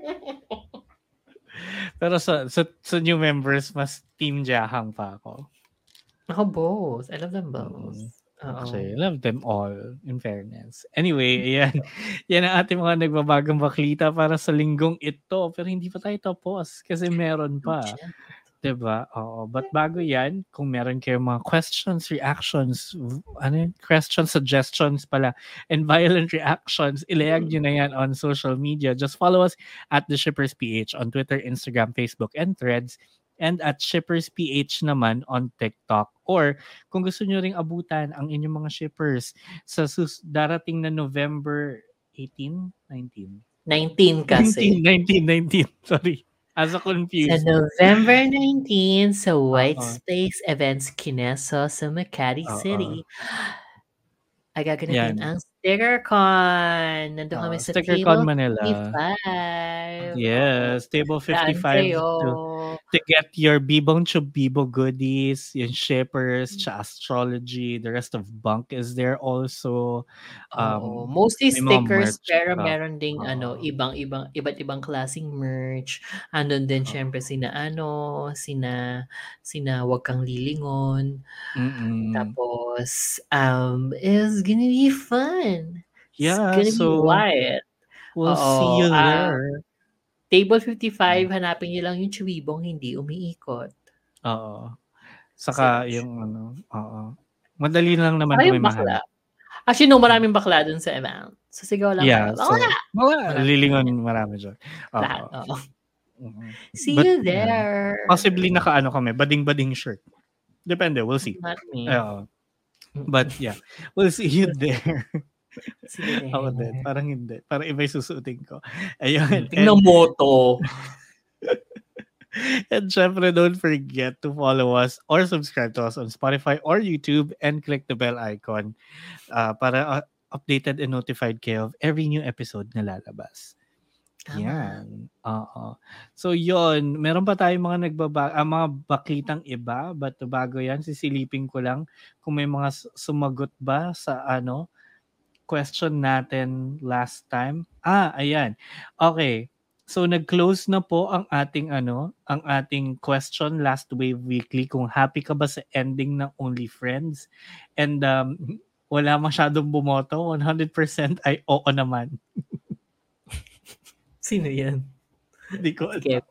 Pero sa new members, mas Team Jahang pa ako. Ako both. I love them both. Actually, I love them all, in fairness. Anyway, yan ang ating mga nagbabagang baklita para sa linggong ito. Pero hindi pa tayo tapos kasi meron pa. Diba? Oo. But bago yan, kung meron kayong mga questions, reactions, questions, suggestions pala, and violent reactions, ilayag nyo na yan on social media. Just follow us at The Shippers PH on Twitter, Instagram, Facebook, and Threads. And at Shippers PH naman on TikTok. Or kung gusto nyo ring abutan ang inyong mga shippers sa darating na November 18? 19? 19 kasi. 19. Sorry. Asa confused. Sa November 19 sa White Space Events Kineso sa Makati City. Ay gaganahin ang StickerCon. Nandun kami sa StickerCon Table Manila. 55. Yes, Table 55 to get your Bibong Chubibo goodies, yung shippers, astrology, the rest of Bunk is there also. Mostly stickers pero meron ding iba't ibang klaseng merch. Andun din syempre sina Wag Kang Lilingon. Tapos is gonna be fun. Yeah, it's gonna be wild. We'll see you there. Table 55, hanapin niyo lang yung Chuwibong hindi umiikot. Oo. Saka yung madali lang naman kami mahanap. Actually, maraming bakla dun sa event. So, sigaw lang. Yeah. Lilingon marami dyan. See you there. Possibly kami, bading-bading shirt. Depende, we'll see. Not me. But yeah, we'll see you there. Ako din, parang hindi. Parang iba yung susuotin ko. Ayun. Tingnan mo to. And syempre, don't forget to follow us or subscribe to us on Spotify or YouTube and click the bell icon para updated and notified kayo of every new episode na lalabas. Tama. Yan. Oo. So yon, meron pa tayong mga mga baklitang iba, but bago yan, sisilipin ko lang kung may mga sumagot ba sa question natin last time. Ayan. Okay. So nag-close na po ang ating ang ating question last Wave Weekly kung happy ka ba sa ending ng Only Friends. And wala masyadong bumoto, 100% ay oo naman. Sino yan? Hindi ko alam.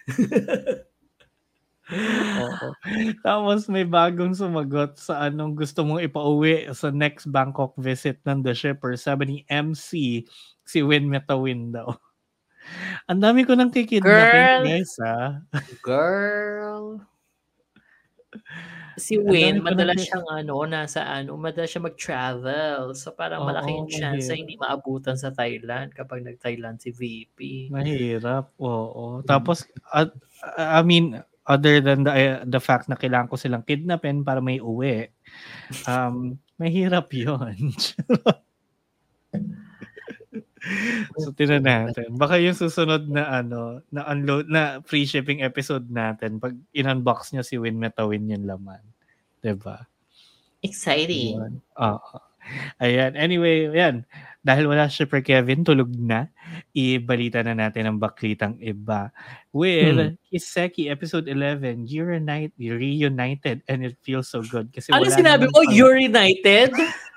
Oo. Tapos may bagong sumagot sa anong gusto mong ipauwi sa next Bangkok visit ng The Shipper. Sabi ni MC, si Win Metawin daw. Ang dami ko nang kikidnapin, guys, ha? Girl. Si Win, madalas siyang madalas siya mag-travel. So parang malaking chance na hindi maabutan sa Thailand kapag nag-Thailand si VP. Mahirap, oo. Tapos, I mean, other than the fact na kailangan ko silang kidnapin para may uwi, mahirap yun. So tingnan natin. Baka yung susunod na na unload na free shipping episode natin pag in-unbox niya si Win Metawin yung laman. 'Di ba? Exciting. Ayan. Anyway, ayan. Dahil wala Shipper Kevin, tulog na. Ibalita na natin ang baklitang iba. With Kiseki episode 11, you're reunited and it feels so good. Kasi ano sinabi mo? You're united?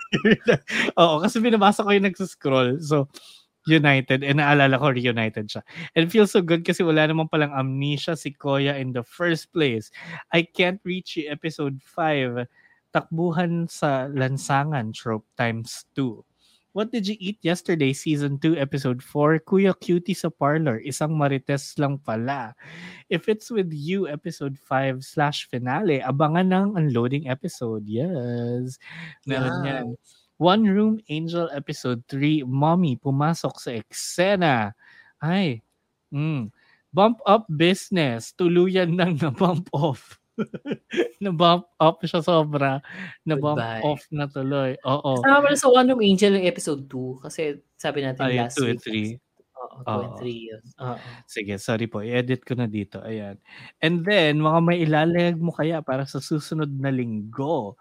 Oo, kasi binabasa ko yung nagsuscroll. So, United, and naalala ko reunited siya. And it feels so good kasi wala naman palang amnesia si Koya in the first place. I can't reach episode 5. Takbuhan sa lansangan trope times 2. What did you eat yesterday? Season 2, episode 4. Kuya Cutie sa parlor. Isang marites lang pala. If it's with you, episode 5/finale. Abangan ng unloading episode. Yes. Meron yan. One Room Angel episode 3, Mommy pumasok sa eksena. Ay, bump up business. Tuluyan nang na-bump off. Na-bump up siya sobra. Na-bump off na tuloy. Oo. Kasama pala sa One Room Angel yung episode 2 kasi sabi natin last 2 week. 2 and 3. 2 and 3 yun. Sige, sorry po. I-edit ko na dito. Ayan. And then, mga may ilalag mo kaya para sa susunod na linggo.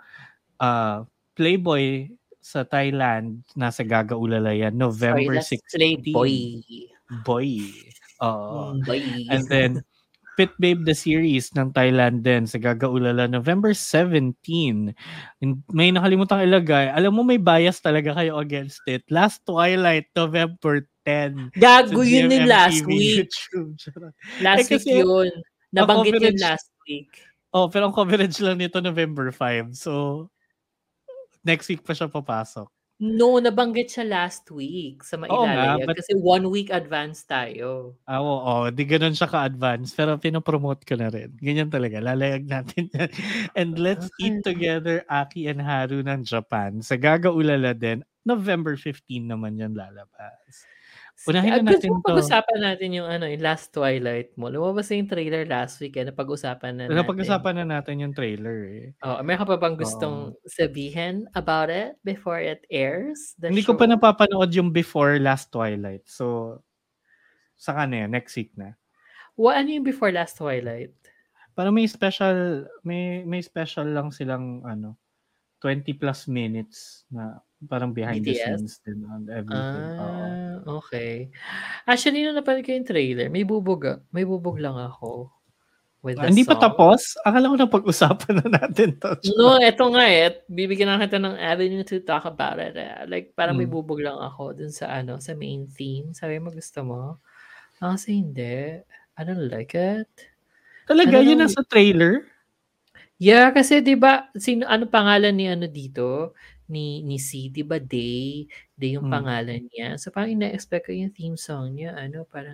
Playboy sa Thailand, nasa Gagaulala yan, November 16. Boy. And then, Pit Babe the series ng Thailand din sa Gagaulala, November 17. May nakalimutan ilagay. Alam mo, may bias talaga kayo against it. Last Twilight, November 10. Gago yun din last week. Last week yun. Nabanggit yun last week. Pero ang coverage lang nito November 5. So, next week pa siya papasok. No, nabanggit siya last week sa Mailalaya kasi 1 week advance tayo. Di ganun siya ka-advance pero pinopromote ko na rin. Ganyan talaga, lalayag natin yan. And let's eat together Aki and Haru ng Japan. Sa Gagaulala din, November 15 naman yan lalabas. Unahin na natin to. Pag-usapan natin yung yung last Twilight mo. Lumabas na yung trailer last week napag-usapan na natin. Napag-usapan na natin yung trailer meron ka pa bang gustong sabihin about it before it airs? Hindi ko pa napapanood yung before last Twilight. So, saka na yan, next week na. Ano yung before last Twilight? Parang may special lang silang 20 plus minutes na parang behind the scenes din on everything. Okay. Actually, nung napanood ko yung trailer, may bubog lang ako. Hindi pa tapos? Akala ko na pag-usapan na natin to. No, eto nga bibigyan na kita ng avenue to talk about it. Like, parang may bubog lang ako dun sa sa main theme. Sabi mo, gusto mo? Kasi hindi. I don't like it. Talaga? Yun nasa trailer? Yeah, kasi 'di ba ano pangalan ni dito ni C, 'di ba Day yung pangalan niya. So parang ina-expect ko yung theme song niya parang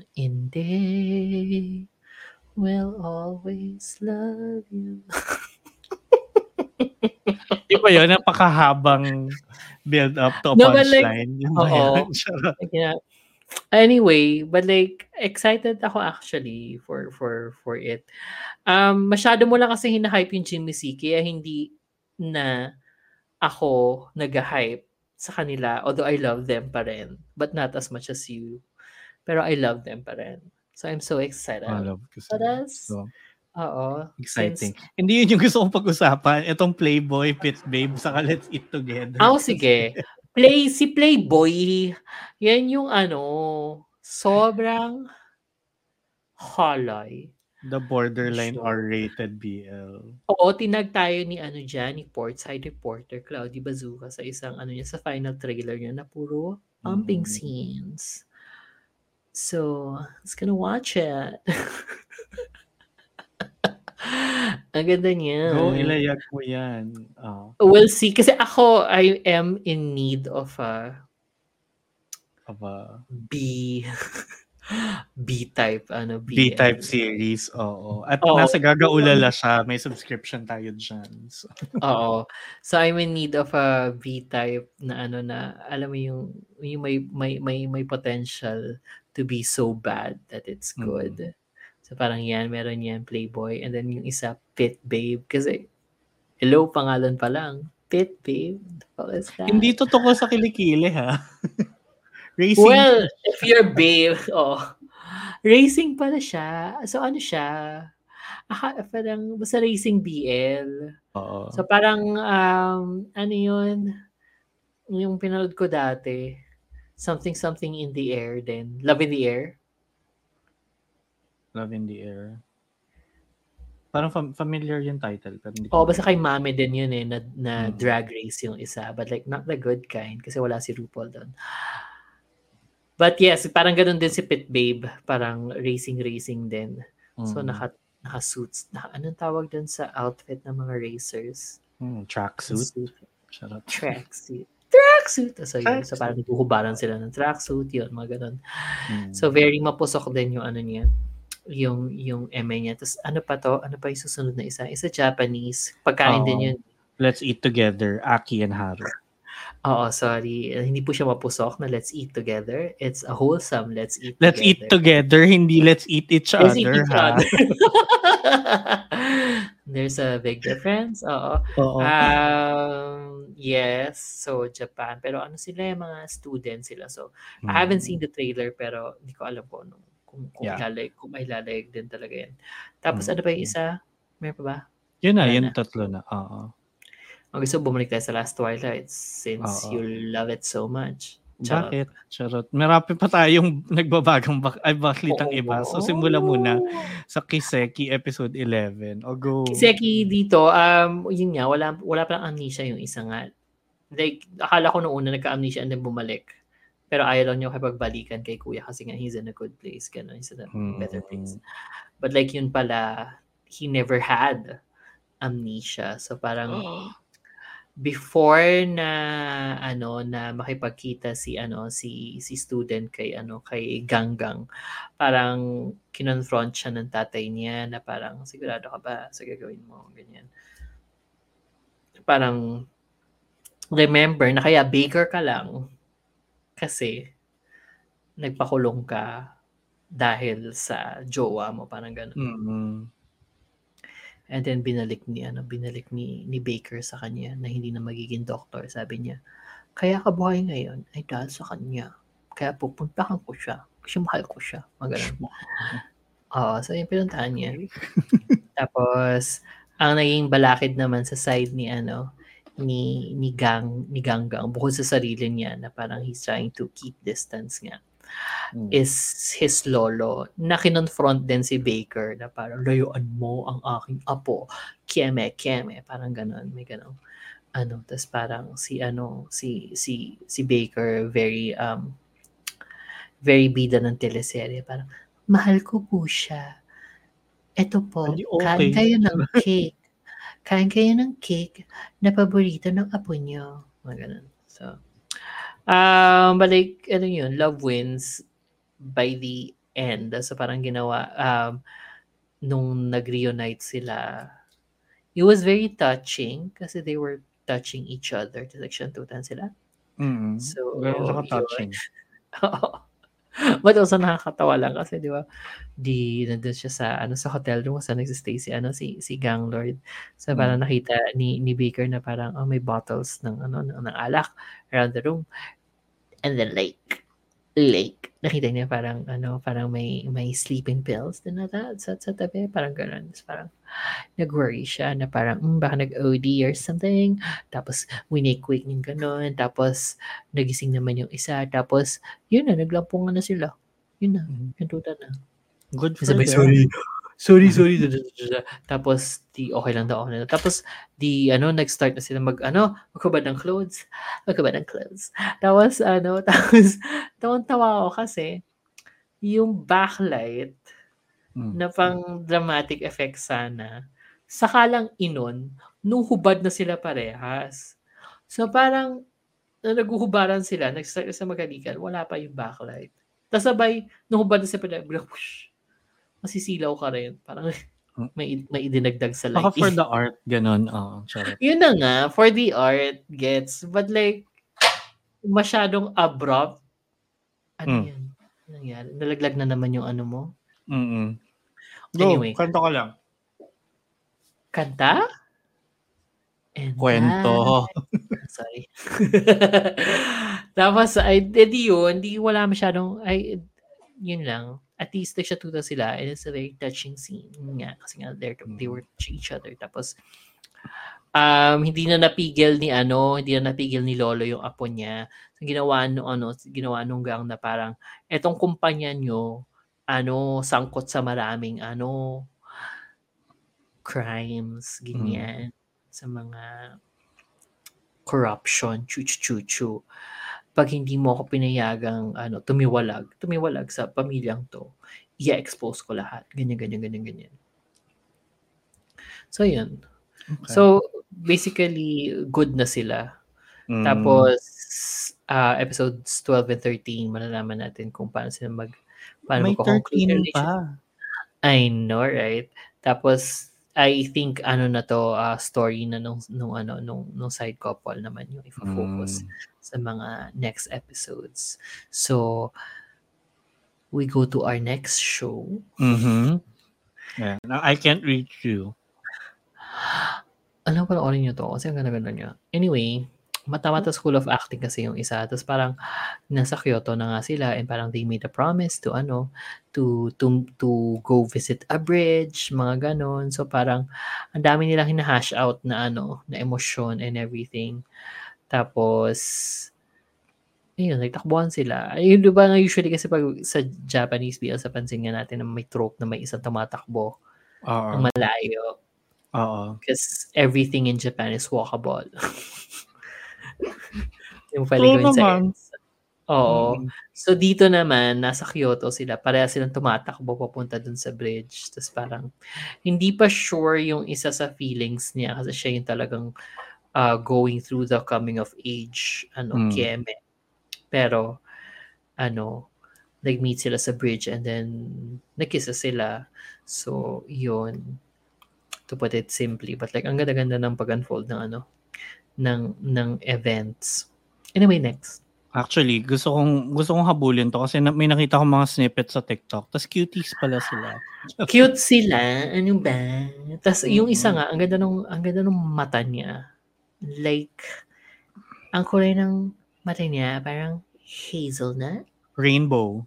Hindi will always love you. Di ba yun? Napakahabang build up to a No, but like, punchline. Yun ba oo. yan? Charot. Yeah. Anyway, but like excited ako actually for it. Masyado mo lang kasi hina-hype yung Jimmy C kaya hindi na ako nag-hype sa kanila although I love them pa rin but not as much as you. Pero I love them pa rin. So I'm so excited. Love ko So sila. that's So, since exciting. Hindi yun yung gusto kong pag-usapan. Itong Playboy, Pit Babe, saka Let's Eat Together. sige. Si Playboy, yan yung sobrang halay. The borderline Sure. R-rated BL. Oo, tinag tayo ni ni Portside Reporter, Cloudy Bazooka sa isang niya, sa final trailer niya na puro pumping scenes. So, let's gonna watch it. Ang ganda niya. Go, ilayag mo yan. We'll see. Kasi ako, I am in need of a B-type, B-type series, oo. At Oo. nasa Gagaulala siya, may subscription tayo dyan. So. Oo. So I'm in need of a B-type na na alam mo yung may potential to be so bad that it's good. So parang meron yan Playboy and then yung isa Pit Babe kasi hello pangalan pa lang Pit Babe. What is that? Hindi totoo sa kilikili ha. Racing. Well, if you're babe, racing pala siya. So ano siya? Parang basta racing BL. Oo. So parang ano yun? Yung pinanood ko dati. Something in the air din. Love in the air? Love in the air. Parang familiar yung title. Pero hindi basta kay Mame din yun na drag race yung isa. But like, not the good kind. Kasi wala si RuPaul doon. But yes, parang ganun din si Pit Babe. Parang racing din. So naka-suits. Anong tawag dun sa outfit ng mga racers? Tracksuit. Tracksuit. So yun. So parang naghuhubaran sila ng tracksuit. Yun, mga ganun. So very mapusok din yung niya. Yung eme niya. Tapos ano pa to? Ano pa yung susunod na isa? Isa Japanese. Pagkain din yun. Let's Eat Together. Aki and Haru. Oo, sorry. Hindi po siya mapusok na Let's Eat Together. It's a wholesome Let's Eat Together. Let's Eat Together, hindi Let's Eat Each Other. Other. There's a big difference. Oo. Yes. So, Japan. Pero sila yung mga students sila. So, I haven't seen the trailer pero hindi ko alam kung ilalayag din talaga yan. Tapos ano pa yung isa? Meron pa ba? Yun na, yun tatlo na. Okay, so bumalik tayo sa Last Twilight since you love it so much. Bakit? Charot. Marami pa tayong nagbabagang baklitang iba. So simula muna sa Kiseki episode 11. O go. Kiseki dito, yun nga, wala pa lang amnesia yung isa nga. Like, akala ko noong una nagka-amnesia and then bumalik. Pero ayaw lang niya kapagbalikan kay kuya kasi nga he's in a good place. Gano'n, he's in a better place. But like yun pala, he never had amnesia. So parang before na na makipagkita si student kay Ganggang, parang kinonfront siya ng tatay niya na parang sigurado ka ba sa gagawin mo, ganyan. Parang remember na kaya baker ka lang kasi nagpakulong ka dahil sa jowa mo, parang gano'n. And then binalik ni Baker sa kanya na hindi na magiging doctor. Sabi niya, kaya ka buhay ngayon ay dahil sa kanya. Kaya pupuntahan ko siya. Kasi mahal ko siya. Maganon. So yung pinuntahan niya. Tapos, ang naging balakid naman sa side ni Ganggang, bukod sa sarili niya na parang he's trying to keep distance nga, is his lolo na kinonfront din si Baker na parang layuan mo ang aking apo, keme, parang ganon, may ganon. Tas parang si Baker very bida ng teleserye, parang mahal ko po siya. Eto po, kain kayo ng cake. Kain kayo ng cake na paborito ng apo niyo. Mga ganon. So, balik, love wins by the end. So parang ginawa, nung nag-reunite sila, it was very touching kasi they were touching each other. Tapos like, shantutan sila. So, Ganun yun. ka-touching. But also nakakatawa lang kasi, di ba, nandun siya sa hotel room sa nagsistay si Gang Lord. So parang nakita ni Baker na parang may bottles ng alak around the room. And then like nakita niya parang may sleeping pills din na sa tabi, parang gano'n. Parang nag-worry siya na parang baka nag-OD or something. Tapos winikwik yung gano'n. Tapos nagising naman yung isa. Tapos yun na, naglampungan na sila. Yun na, yung tuta na. Good for Sabay, them. sorry. Tapos okay lang daw. Tapos nag-start na sila magkubad ng clothes. Tapos tawang-tawa ako kasi yung backlight na pang dramatic effect sana, sakalang nung hubad na sila parehas. So parang naghuhubaran sila, nag-start na sa magalikan, wala pa yung backlight. Tapos sabay, nung hubad na sila parehas, masisilaw ka rin. Parang may idinagdag sa lighting. Baka for the art, ganun. Charot. Yun na nga, for the art, gets. But like, masyadong abrupt. Ano yan? Nangyari? Nalaglag na naman yung mo? Anyway. Kanta ka lang. Kanta? Kwento. Sorry. Tapos, wala masyadong, yun lang. At least nagsyatuta sila and it's a very touching scene nga kasi nga they were touching each other. Tapos hindi na napigil ni Lolo yung apo niya. So, ginawa nung Gang na parang etong kumpanya nyo sangkot sa maraming crimes ganyan sa mga corruption chu. Pag hindi mo ako pinayagang tumiwalag sa pamilyang to, i-expose ko lahat. Ganyan. So, yun. Okay. So, basically, good na sila. Tapos, episodes 12 and 13, malalaman natin kung paano sila may 13 pa. I know, right? Tapos, I think na to story na nung side couple naman yung i-focus sa mga next episodes. So we go to our next show. Yeah, now I Can't Reach You. Alam ko panoorin niyo to kasi ang ganda-ganda niya. Anyway, Mata-Mata School of Acting kasi yung isa. Tapos parang nasa Kyoto na nga sila and parang they made a promise to go visit a bridge, mga ganon. So parang ang dami nilang hina-hash out na na emosyon and everything. Tapos ayun, nagtakbuhan sila. Ayun, diba nga usually kasi pag sa Japanese BL sa pansin nga natin na may trope na may isang tumatakbo ang malayo. Because everything in Japan is walkable. Yung paligoy sa EDSA. Oo. So, dito naman, nasa Kyoto sila. Pareha silang tumatakbo papunta dun sa bridge. Tapos parang, hindi pa sure yung isa sa feelings niya kasi siya yung talagang going through the coming of age, Kieme. Pero, nag-meet sila sa bridge and then, nagkisa sila. So, yun. To put it simply. But like, ang ganda-ganda ng pag-unfold ng ng events. Anyway, next. Actually, gusto kong habulin to kasi may nakita ko mga snippets sa TikTok. Tas cuties pala sila. Cute sila. Ano ba? Tas yung isa nga, ang ganda ng mata niya. Like, ang kulay ng mata niya, parang hazelnut. Rainbow.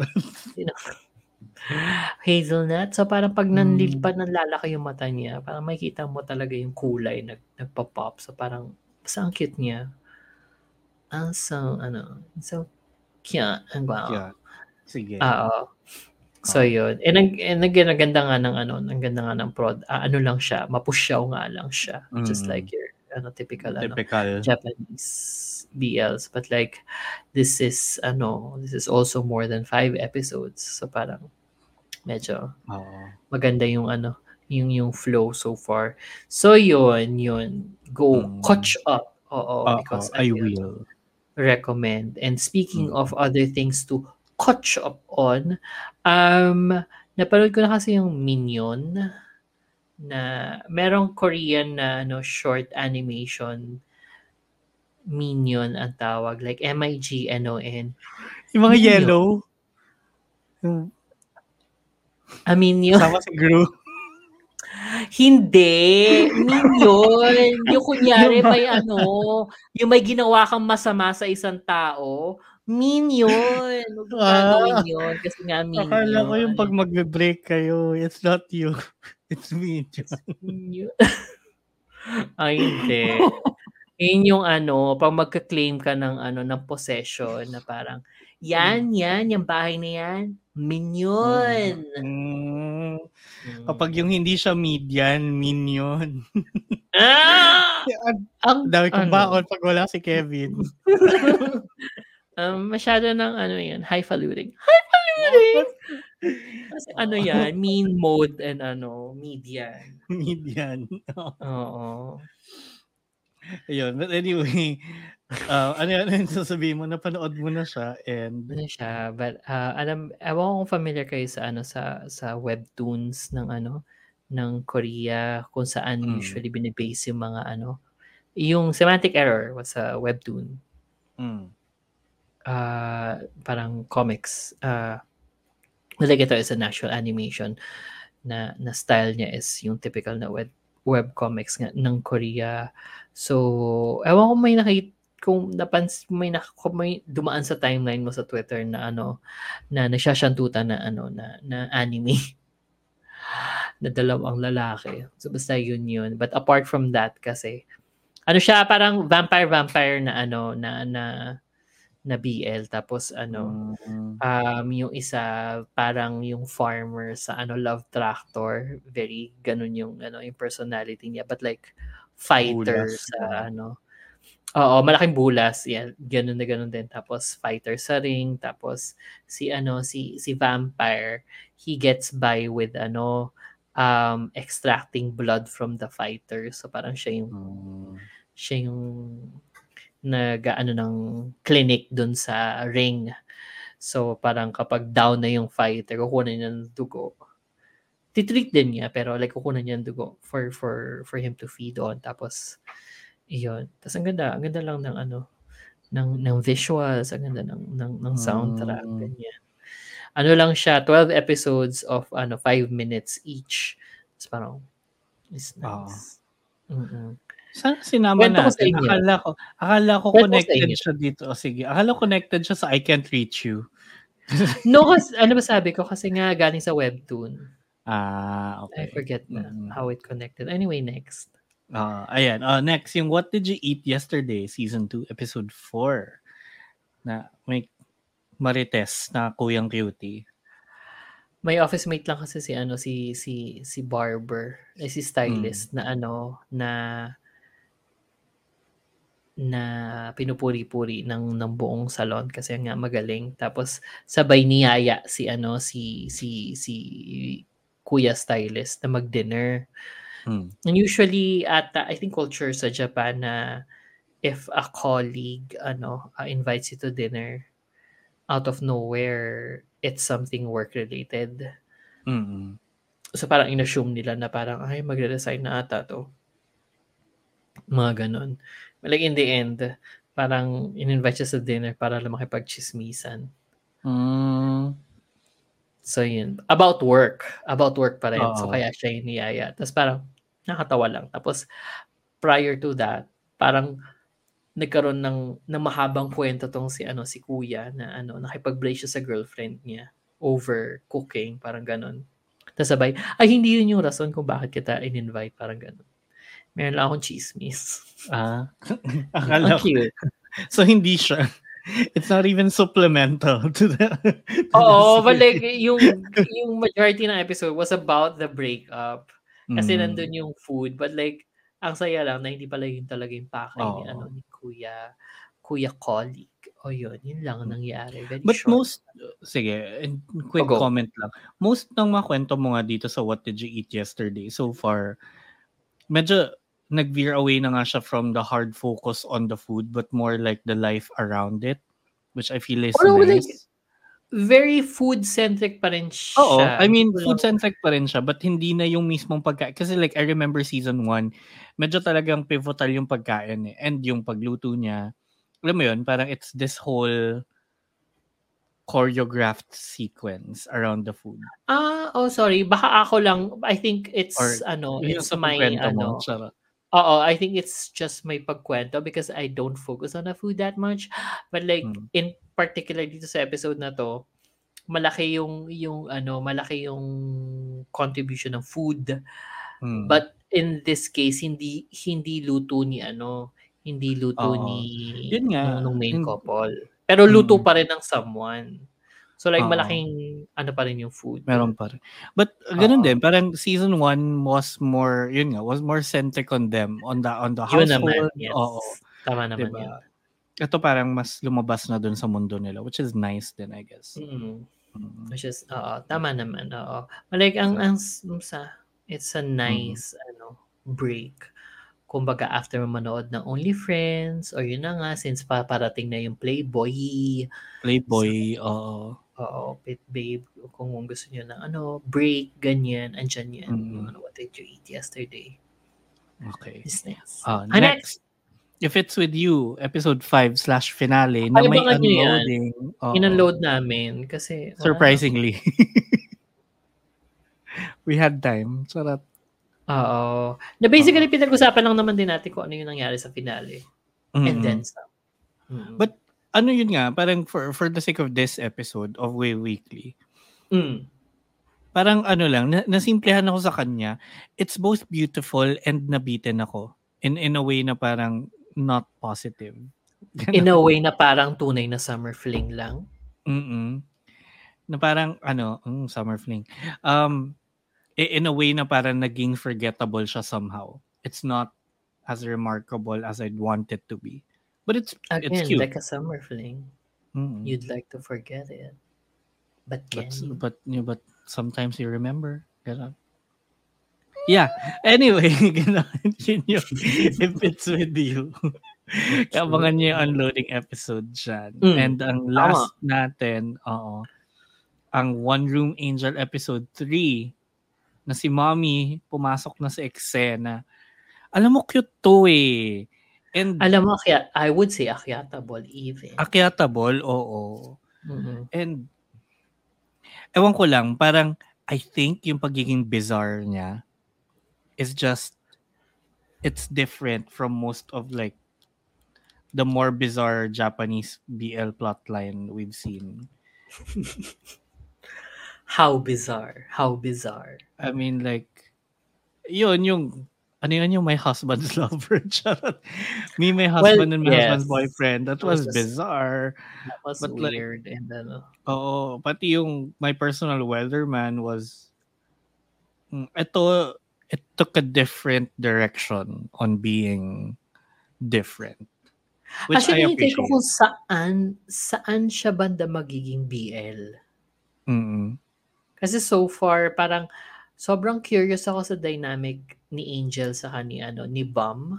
Hazelnut. So parang pag nanlalaki yung mata niya, parang makikita mo talaga yung kulay nagpa-pop. So parang, basta ang cute niya. So cute. Ang wow. Yeah. Sige. So yun. And ang ganda nga ng prod. Lang siya, mapusyaw nga lang siya. Just like your typical Japanese BLs. But like, this is also more than 5 episodes. So parang, medyo maganda yung yung flow so far. So yun. Go catch up. Because I will recommend. And speaking of other things to catch up on, napanood ko na kasi yung Minion na merong Korean na short animation Minion ang tawag. Like, MIGNON. Yung mga Minion. yellow. Yung Minion. sama si Gru. Hindi. Minion. Yung kunyari may yung may ginawa kang masama sa isang tao. Minion. Huwag mo gagawin yun kasi nga Akala ko yung minion. pag magbe-break kayo, it's not you. It's me. Minion. Ay, hindi. Yun yung pag magka-claim ka ng ng possession na parang, yan, yung bahay na yan, minion. Kapag yung hindi siya median, minion. Ang dami kong baon pag wala si Kevin. Masyado ng yan, highfalutin. Highfalutin! Kasi yan, mean mode and median. Median. Oo. Ayun. But anyway, ano yung sasabihin mo? Napanood mo na siya and... Ano siya, but ewan kung familiar kayo sa sa webtoons ng Korea kung saan usually binibase yung mga yung Semantic Error was a webtoon. Parang comics. Like ito is an actual animation na style niya is yung typical na web comics ng Korea. So, ewan ko may nakita kung may dumaan sa timeline mo sa Twitter na na nagsasyantutan na anime na dalawang lalaki. So basta yun. But apart from that kasi siya parang vampire na BL tapos yung isa parang yung farmer sa Love Tractor, very ganun yung yung personality niya, but like fighter bulas, sa oo, malaking bulas, yan, ganun na ganun din, tapos fighter sa ring, tapos si vampire, he gets by with extracting blood from the fighter, so parang siya yung nag ng clinic dun sa ring. So parang kapag down na yung fighter, kukunan niya ng dugo. Titreat din niya pero like kukunan niya ng dugo for him to feed on. Tapos iyon. Tapos ang ganda lang ng ng visuals, ang ganda ng soundtrack ganyan. Lang siya, 12 episodes of 5 minutes each. Tapos parang it's nice. Sana sinama natin. Akala ko connected siya dito. Sige, akala ko connected siya sa I Can't Reach You. No, kasi ba sabi ko? Kasi nga galing sa webtoon. Okay. I forget na how it connected. Anyway, next. Ayan. Next, yung What Did You Eat Yesterday, Season 2, Episode 4. Na may Marites na Kuyang Cutie. May office mate lang kasi si barber, si stylist na pinupuri-puri ng buong salon kasi nga magaling. Tapos sabay niyaya si kuya stylist na mag-dinner. And usually I think culture sa Japan na if a colleague invites you to dinner out of nowhere, it's something work related. So parang inassume nila na parang ay magre-resign na ata to. Mga ganun. Like in the end, parang in-invite siya sa dinner para lang makipag-chismisan. So yun. About work pa rin. So kaya siya yung niyaya. Tapos parang nakatawa lang. Tapos prior to that, parang nagkaroon ng mahabang kwento tong si kuya na nakipag-break siya sa girlfriend niya over cooking, parang ganun. Tapos sabay, ay hindi yun yung rason kung bakit kita in-invite, parang ganun. Meron lang akong chismis. Akala ko. So hindi siya. It's not even supplemental to the but like yung majority ng episode was about the breakup. Kasi nandun yung food, but like ang saya lang na hindi pala yun talaga yung pakay ni kuya colleague. Yun lang ang nangyari. Very But short. quick comment lang. Most ng mga kwento mo nga dito sa What Did You Eat Yesterday so far, medyo nag-veer away na nga siya from the hard focus on the food but more like the life around it, which I feel is nice. very food-centric pa rin Oo, siya. I Hindi mean, ko lang food-centric pa rin siya, but hindi na yung mismong pagkain. Kasi like, I remember season 1, medyo talagang pivotal yung pagkain eh. And yung pagluto niya, alam mo yun, parang it's this whole choreographed sequence around the food. sorry. Baka ako lang, I think Or yung it's sa my pagkwento mo, charot. Oo, I think it's just my pagkwento because I don't focus on the food that much. But like, Hmm. in particular dito sa episode na to, malaki malaki yung contribution ng food. Hmm. But in this case, hindi luto ni hindi luto Oo. ni Yun nga. nung main couple. Pero luto Mm. pa rin ng someone. So like Oo. malaking pa rin yung food. Meron pa rin. But ganun Oo. din, parang season 1 was more, yun nga, was more centric on them, on the Yun naman, household. yes. Oo. Tama naman Diba? yun. Ito parang mas lumabas na dun sa mundo nila, which is nice din, I guess. Which is, tama naman, oo. Like, it's a nice, break. Kumbaga, after manood ng Only Friends, or yun na nga, since paparating na yung Playboy. Playboy, oo. Oo, Pit Babe, kung gusto nyo ng break, ganyan, andyan yan. What did you eat yesterday? Okay. It's nice. Next. If It's With You, episode 5/finale, na may unloading. In-unload namin kasi surprisingly. We had time. Sarap. Oo. Na basically, pinag-usapan lang naman din natin kung ano yung nangyari sa finale. And then some. But ano yun nga, parang for the sake of this episode of Wave Weekly, parang ano lang, nasimplihan ako sa kanya. It's both beautiful and nabitin ako. In a way na parang not positive. In a way na parang tunay na summer fling lang. Na parang summer fling. In a way na parang naging forgettable siya somehow. It's not as remarkable as I'd want it to be. But it's cute. Like a summer fling. You'd like to forget it. But can you? But sometimes you remember. Ganun. Yeah. Anyway, ganun. Yun yung If It's With You. Abangan niyo yung unloading episode dyan. And ang last natin, ang One Room Angel episode 3, na si Mommy pumasok na sa eksena. Alam mo, cute to eh. And alam mo, I would say akyatable even. Akyatable, oo. And ewan ko lang, parang I think yung pagiging bizarre niya is just, it's different from most of like the more bizarre Japanese BL plotline we've seen. How bizarre? How bizarre? I mean, like, yun yung my husband's lover. Me, my husband, and my husband's boyfriend. That was bizarre. That was weird. Like, and then, pati yung my personal weatherman was, it took a different direction on being different. Which actually, I appreciate. Ko kung saan siya banda magiging BL. Kasi so far, parang sobrang curious ako sa dynamic ni Angel sa ni Bum.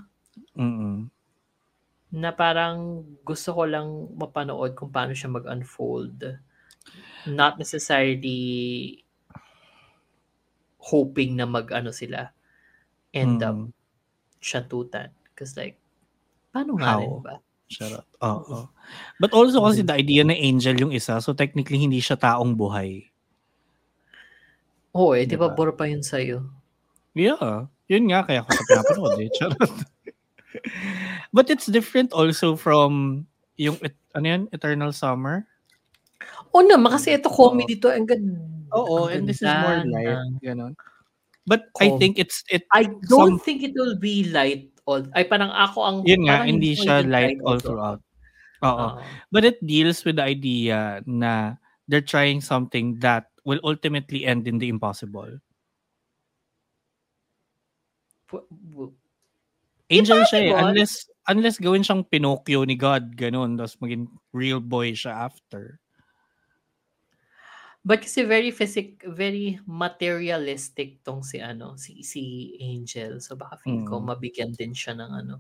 Na parang gusto ko lang mapanood kung paano siya mag-unfold. Not necessarily hoping na sila end up syatutan. Because like, paano nga rin ba? Charot. Oo. But also kasi the idea na Angel yung isa, so technically hindi siya taong buhay. Oo diba? Boro pa yun sa'yo. Yeah. Yun nga, kaya ko sa pinapanood eh. Charot. But it's different also from yung, Eternal Summer? Naman, kasi ito comedy to. Ang ganda. Oo, and this is more light. Ganon. But I think I don't think it will be light parang ako ang yun nga, hindi siya light all throughout. Oo. But it deals with the idea na they're trying something that will ultimately end in the impossible. Angel siya eh. Unless gawin siyang Pinocchio ni God, ganun. Tapos maging real boy siya after. But kasi very materialistic tong si Angel. So baka feel ko mabigyan din siya ng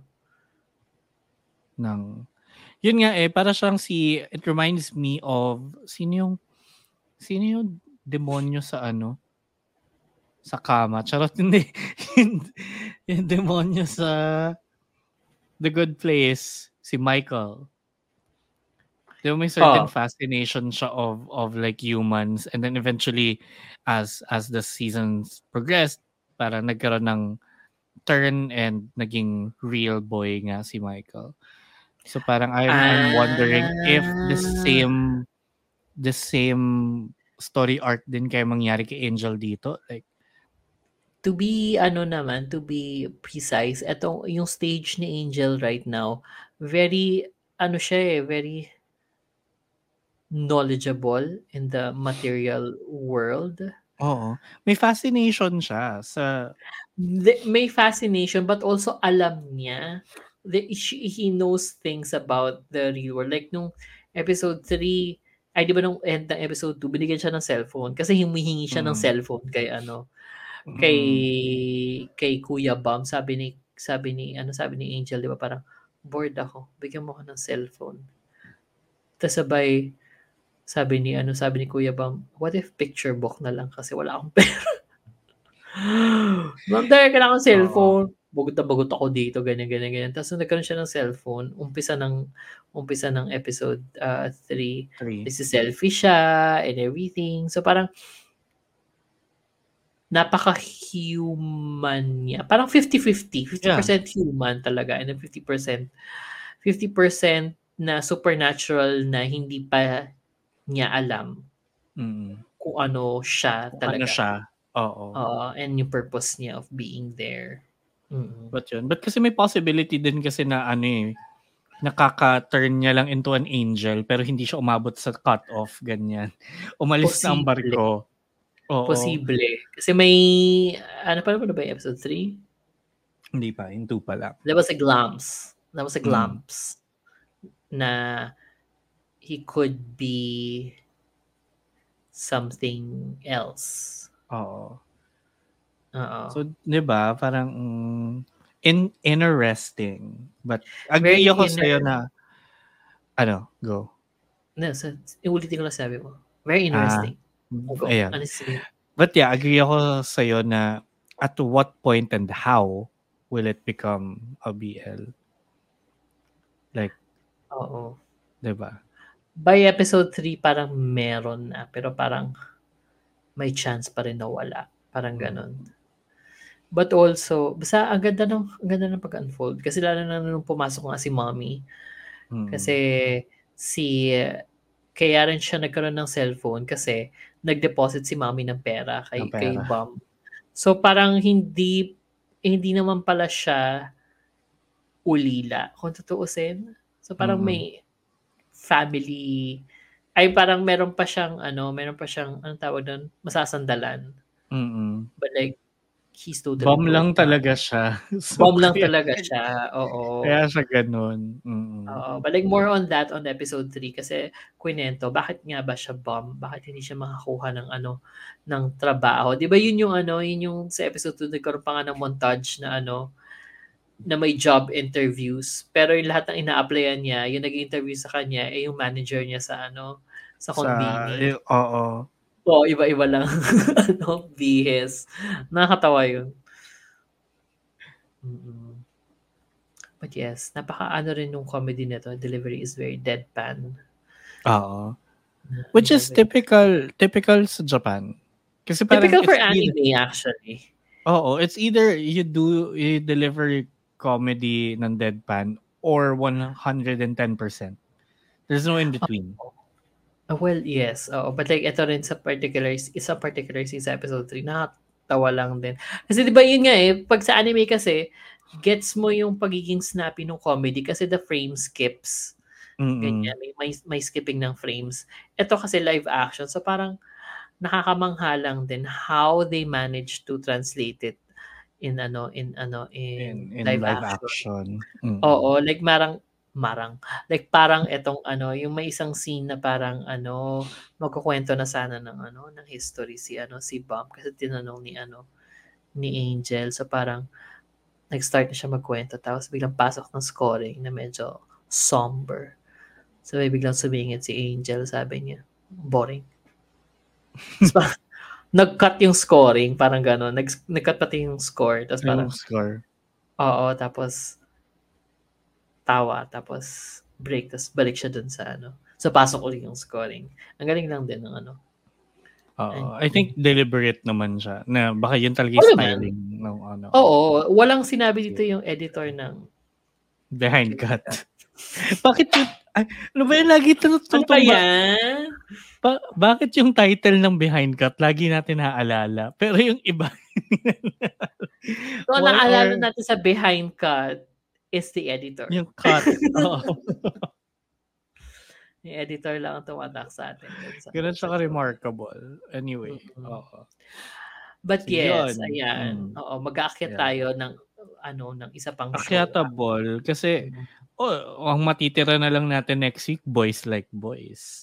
yun nga eh, para siyang it reminds me of, sino yung Sino yung demonyo sa sa kama? Charot, hindi. Yung demonyo sa The Good Place, si Michael. Di ba may certain fascination siya of like humans, and then eventually as the seasons progressed, parang nagkaroon ng turn and naging real boy nga si Michael. So parang I'm wondering if the same story arc din kaya mangyari kay Angel dito, like To be precise, yung stage ni Angel right now, very siya very knowledgeable in the material world. oo, may fascination siya sa May fascination but also alam niya he knows things about the real world. Like nung episode 3, ay di ba nung end ng episode 2, binigyan siya ng cellphone kasi humihingi siya ng mm, cellphone kay mm, kay Kuya Bam. Sabi ni Angel, di ba, parang bored ako, bigyan mo ako ng cellphone. Tapos sabi ni Kuya Bam, what if picture book na lang kasi wala akong pera. Ma'am, dahil kailangan ng oo, cellphone. Bagot na bagot ako dito, ganyan. Tapos nung nagkaroon siya ng cellphone, umpisa ng episode 3, 3. nagsi-selfie siya and everything. So parang napaka-human niya. Parang 50-50. Yeah. 50% human talaga and then 50% na supernatural na hindi pa niya alam Mm. kung ano siya Kung ano talaga. siya, oo. And yung purpose niya of being there. But yun, but kasi may possibility din kasi na nakaka-turn niya lang into an angel pero hindi siya umabot sa cut-off, ganyan. Umalis na ang Posible. barko. Oo. Posible. Kasi may, pa na ba yung episode 3? Hindi pa, yung 2 pa lang. That was a glimpse na he could be something else. Oo. Oo. So, di ba, parang interesting. But agree Very ako sa'yo na, go. No, ulitin ko lang sabi mo. Very interesting. Go. Ayan. Ano sabihin? But yeah, agree ako sa'yo na at what point and how will it become a BL? Like, Oo. diba? By episode 3, parang meron na. Pero parang may chance pa rin na wala. Parang ganon. But also, basta ang ganda ng pag-unfold. Kasi lalo na nung pumasok nga si Mommy. Kasi kaya rin siya nagkaroon ng cellphone kasi nag-deposit si Mommy ng pera kay Bam. So parang hindi naman pala siya ulila kung tutuusin. So parang may family, ay parang meron pa siyang anong tawag doon, masasandalan. But like, he's totally Bum lang broke talaga siya. So, Bum lang talaga siya, oo. Kaya siya ganun. Oo, but like more on that on episode 3 kasi kwento, bakit nga ba siya bum? Bakit hindi siya makakuha ng trabaho? 'Di ba yun yung sa episode 2 nagkaroon pa nga ng montage na na may job interviews. Pero yung lahat ng ina-applyan niya, yung nag-interview sa kanya, yung manager niya sa konbini. Oo. Oo, iba-iba lang. Bihis. Nakakatawa yun. But yes, napaka rin nung comedy nito. Delivery is very deadpan. Oo. Which is typical sa Japan. Kasi parang typical for anime actually. Oo, it's either you deliver comedy ng deadpan or 110%. There's no in between. Well, yes. But like ito rin sa particular sa episode 3, nakatawa lang din. Kasi 'di ba yun nga pag sa anime kasi gets mo yung pagiging snappy ng comedy kasi the frame skips. Ganyan, may skipping ng frames. Ito kasi live action, so parang nakakamangha lang din how they manage to translate it in live action. Oo, like like parang etong yung may isang scene na parang magkukwento na sana ng history si Bam kasi tinanong ni Angel, so parang nag-start na siya magkwento tapos biglang pasok ng scoring na medyo somber. So may biglang sumingit si Angel, sabi niya, boring. Nag-cut yung scoring, parang gano'n. Nag-cut pati yung score. Tapos parang, score. oo, tapos tawa, tapos break, tapos balik siya dun sa sa pasok ulit yung scoring. Ang galing lang din ng I think deliberate naman siya. Na baka yun talaga yung styling ng Oo, walang sinabi dito yung editor ng behind cut. Bakit yun? Ano ba yan? Lagi ano ba yan? Bakit yung title ng behind cut lagi natin naaalala? Pero yung iba So, naalala natin sa behind cut is the editor. Yung cut. Yung editor lang ang tumatak sa atin. Ganun siya ka-remarkable. Anyway. But yes, ayan. Oo, mag-aakyat tayo ng isa pang show. Akyatable. Kasi ang matitira na lang natin next week, Boys Like Boys.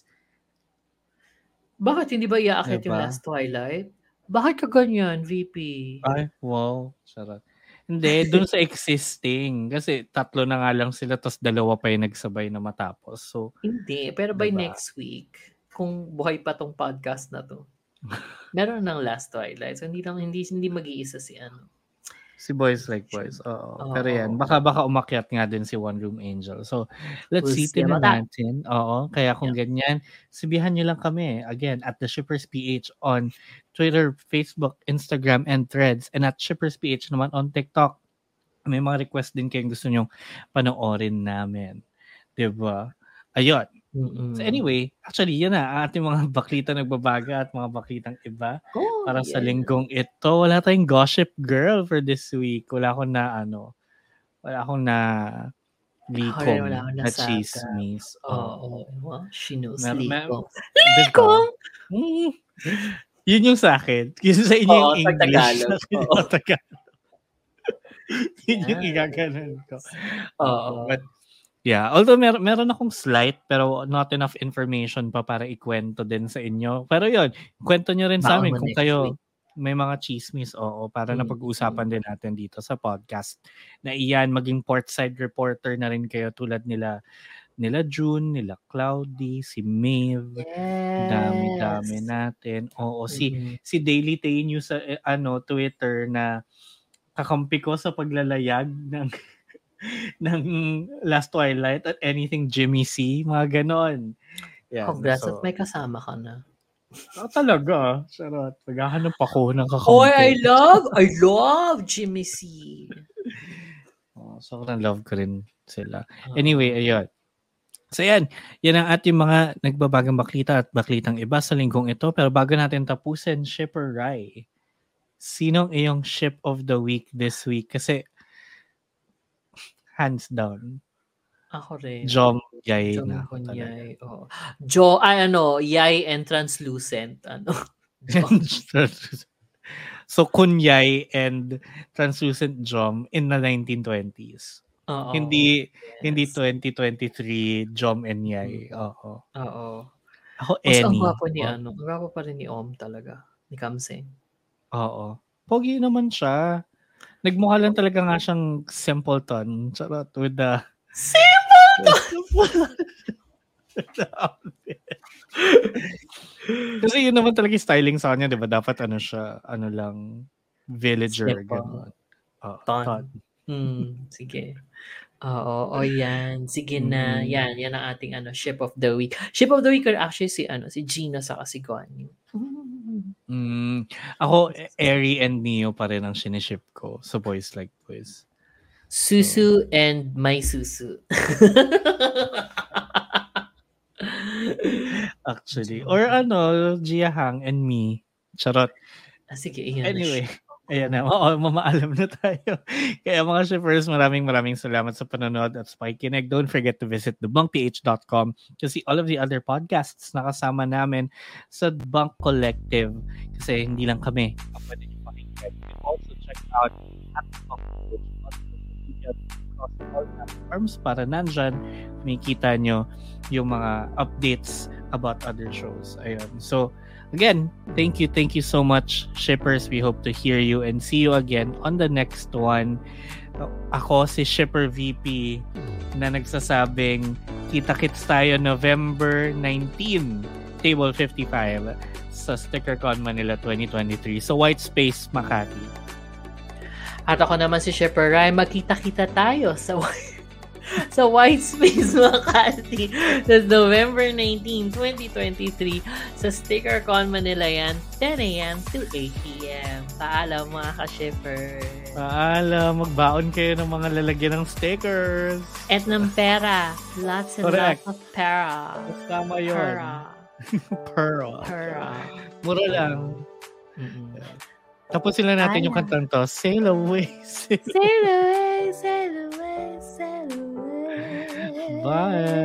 Bakit hindi ba iaakyat yung Last Twilight? Bakit ka ganyan, VP? Ay, wow. Sarap. Hindi, dun sa existing. Kasi 3 na nga lang sila, tapos 2 pa yung nagsabay na matapos. So, hindi, pero by next week, kung buhay pa tong podcast na to, meron ng Last Twilight. So, hindi mag-iisa si Boys Like Boys. Oo. Pero yan, baka umakyat nga din si One Room Angel. So, let's see natin. Oo. Kaya kung ganyan, sabihan nyo lang kami. Again, at The Shippers PH on Twitter, Facebook, Instagram, and Threads. And at Shippers PH naman on TikTok. May mga request din kayong gusto nyong panoorin namin. Diba? Ayun. So anyway, actually, yan na. Ang ating mga baklita nagbabaga at mga baklitang iba. Para sa linggong ito. Wala tayong gossip girl for this week. Wala akong na likom na chismis. She knows likom. Yun yung sa akin. Yun sa inyo yung English. Tagalog. Yun yung igaganon ko. But yeah, although meron akong slight pero not enough information pa para ikwento din sa inyo. Pero yun, kwento nyo rin sa amin kung kayo may mga chismis, para na pag-uusapan din natin dito sa podcast. Na iyan, maging portside reporter na rin kayo tulad nila June, nila Cloudy, si Maeve. Yes. Dami natin. Si Daily Tay News sa Twitter na kakampi ko sa paglalayag ng Last Twilight at anything Jimmy C, mga ganon. Congrats at may kasama ka na. Talaga. Charot. Maghahanap ako ng kakampi. I love Jimmy C. Sobrang love ko rin sila. Anyway, ayun. So yan ang ating mga nagbabagang baklita at baklitang iba sa linggong ito. Pero bago natin tapusin, Shipper Rai, sinong iyong ship of the week this week? Kasi hands down. Ako rin. Jom, Yay na ako talaga. Yay and translucent. So, Kunyay and translucent Jom in the 1920s. Hindi 2023 Jom and Yay. Oo. Ako, Annie. Ang gwapo ni ang gwapo pa rin ni Om talaga. Ni Kamseng. Oo. Pogi naman siya. Nagmukha lang talaga nga siyang simpleton. Charot. With the... Simpleton! Kasi yun naman talaga styling sa kanya, di ba? Dapat siya, villager. Gano'n. Ton. Sige. Yan. Sige na. Yan ang ating ship of the week. Ship of the week are actually si Gina sa si Guanyu. Ako, Eri and Neo pa rin ang siniship ko sa Boys Like Boys. Susu and my Susu. Actually. Or Jia Hang and me. Charot. Sige, anyway. Ayan na. Mamaalam na tayo. Kaya mga shippers, maraming salamat sa panonood at sa pakikinig. Don't forget to visit thebunkph.com to see all of the other podcasts na kasama namin sa Bunk Collective. Kasi hindi lang kami ang pwede nyo pakinggan. You can also check out at the Bunk across all platforms para nandyan makikita nyo yung mga updates about other shows. Ayun. So, again, thank you so much, shippers. We hope to hear you and see you again on the next one. Ako si Shipper VP na nagsasabing kita-kits tayo November 19, Table 55. sa StickerCon Manila 2023 sa White Space Makati. At ako naman si Shipper Rai. Magkita-kita tayo sa sa White Space Makati sa November 19, 2023 sa StickerCon Manila yan, 10 a.m. to 8 p.m. Paalam mga ka-shipper. Paalam, magbaon kayo ng mga lalagyan ng stickers. At ng pera. Lots and Correct. lots of pera. Tama yun. Pearl. Mura lang. Tapusin lang natin yung kantang to. Sail away, sail Sail away, sail away, sail away. Bye.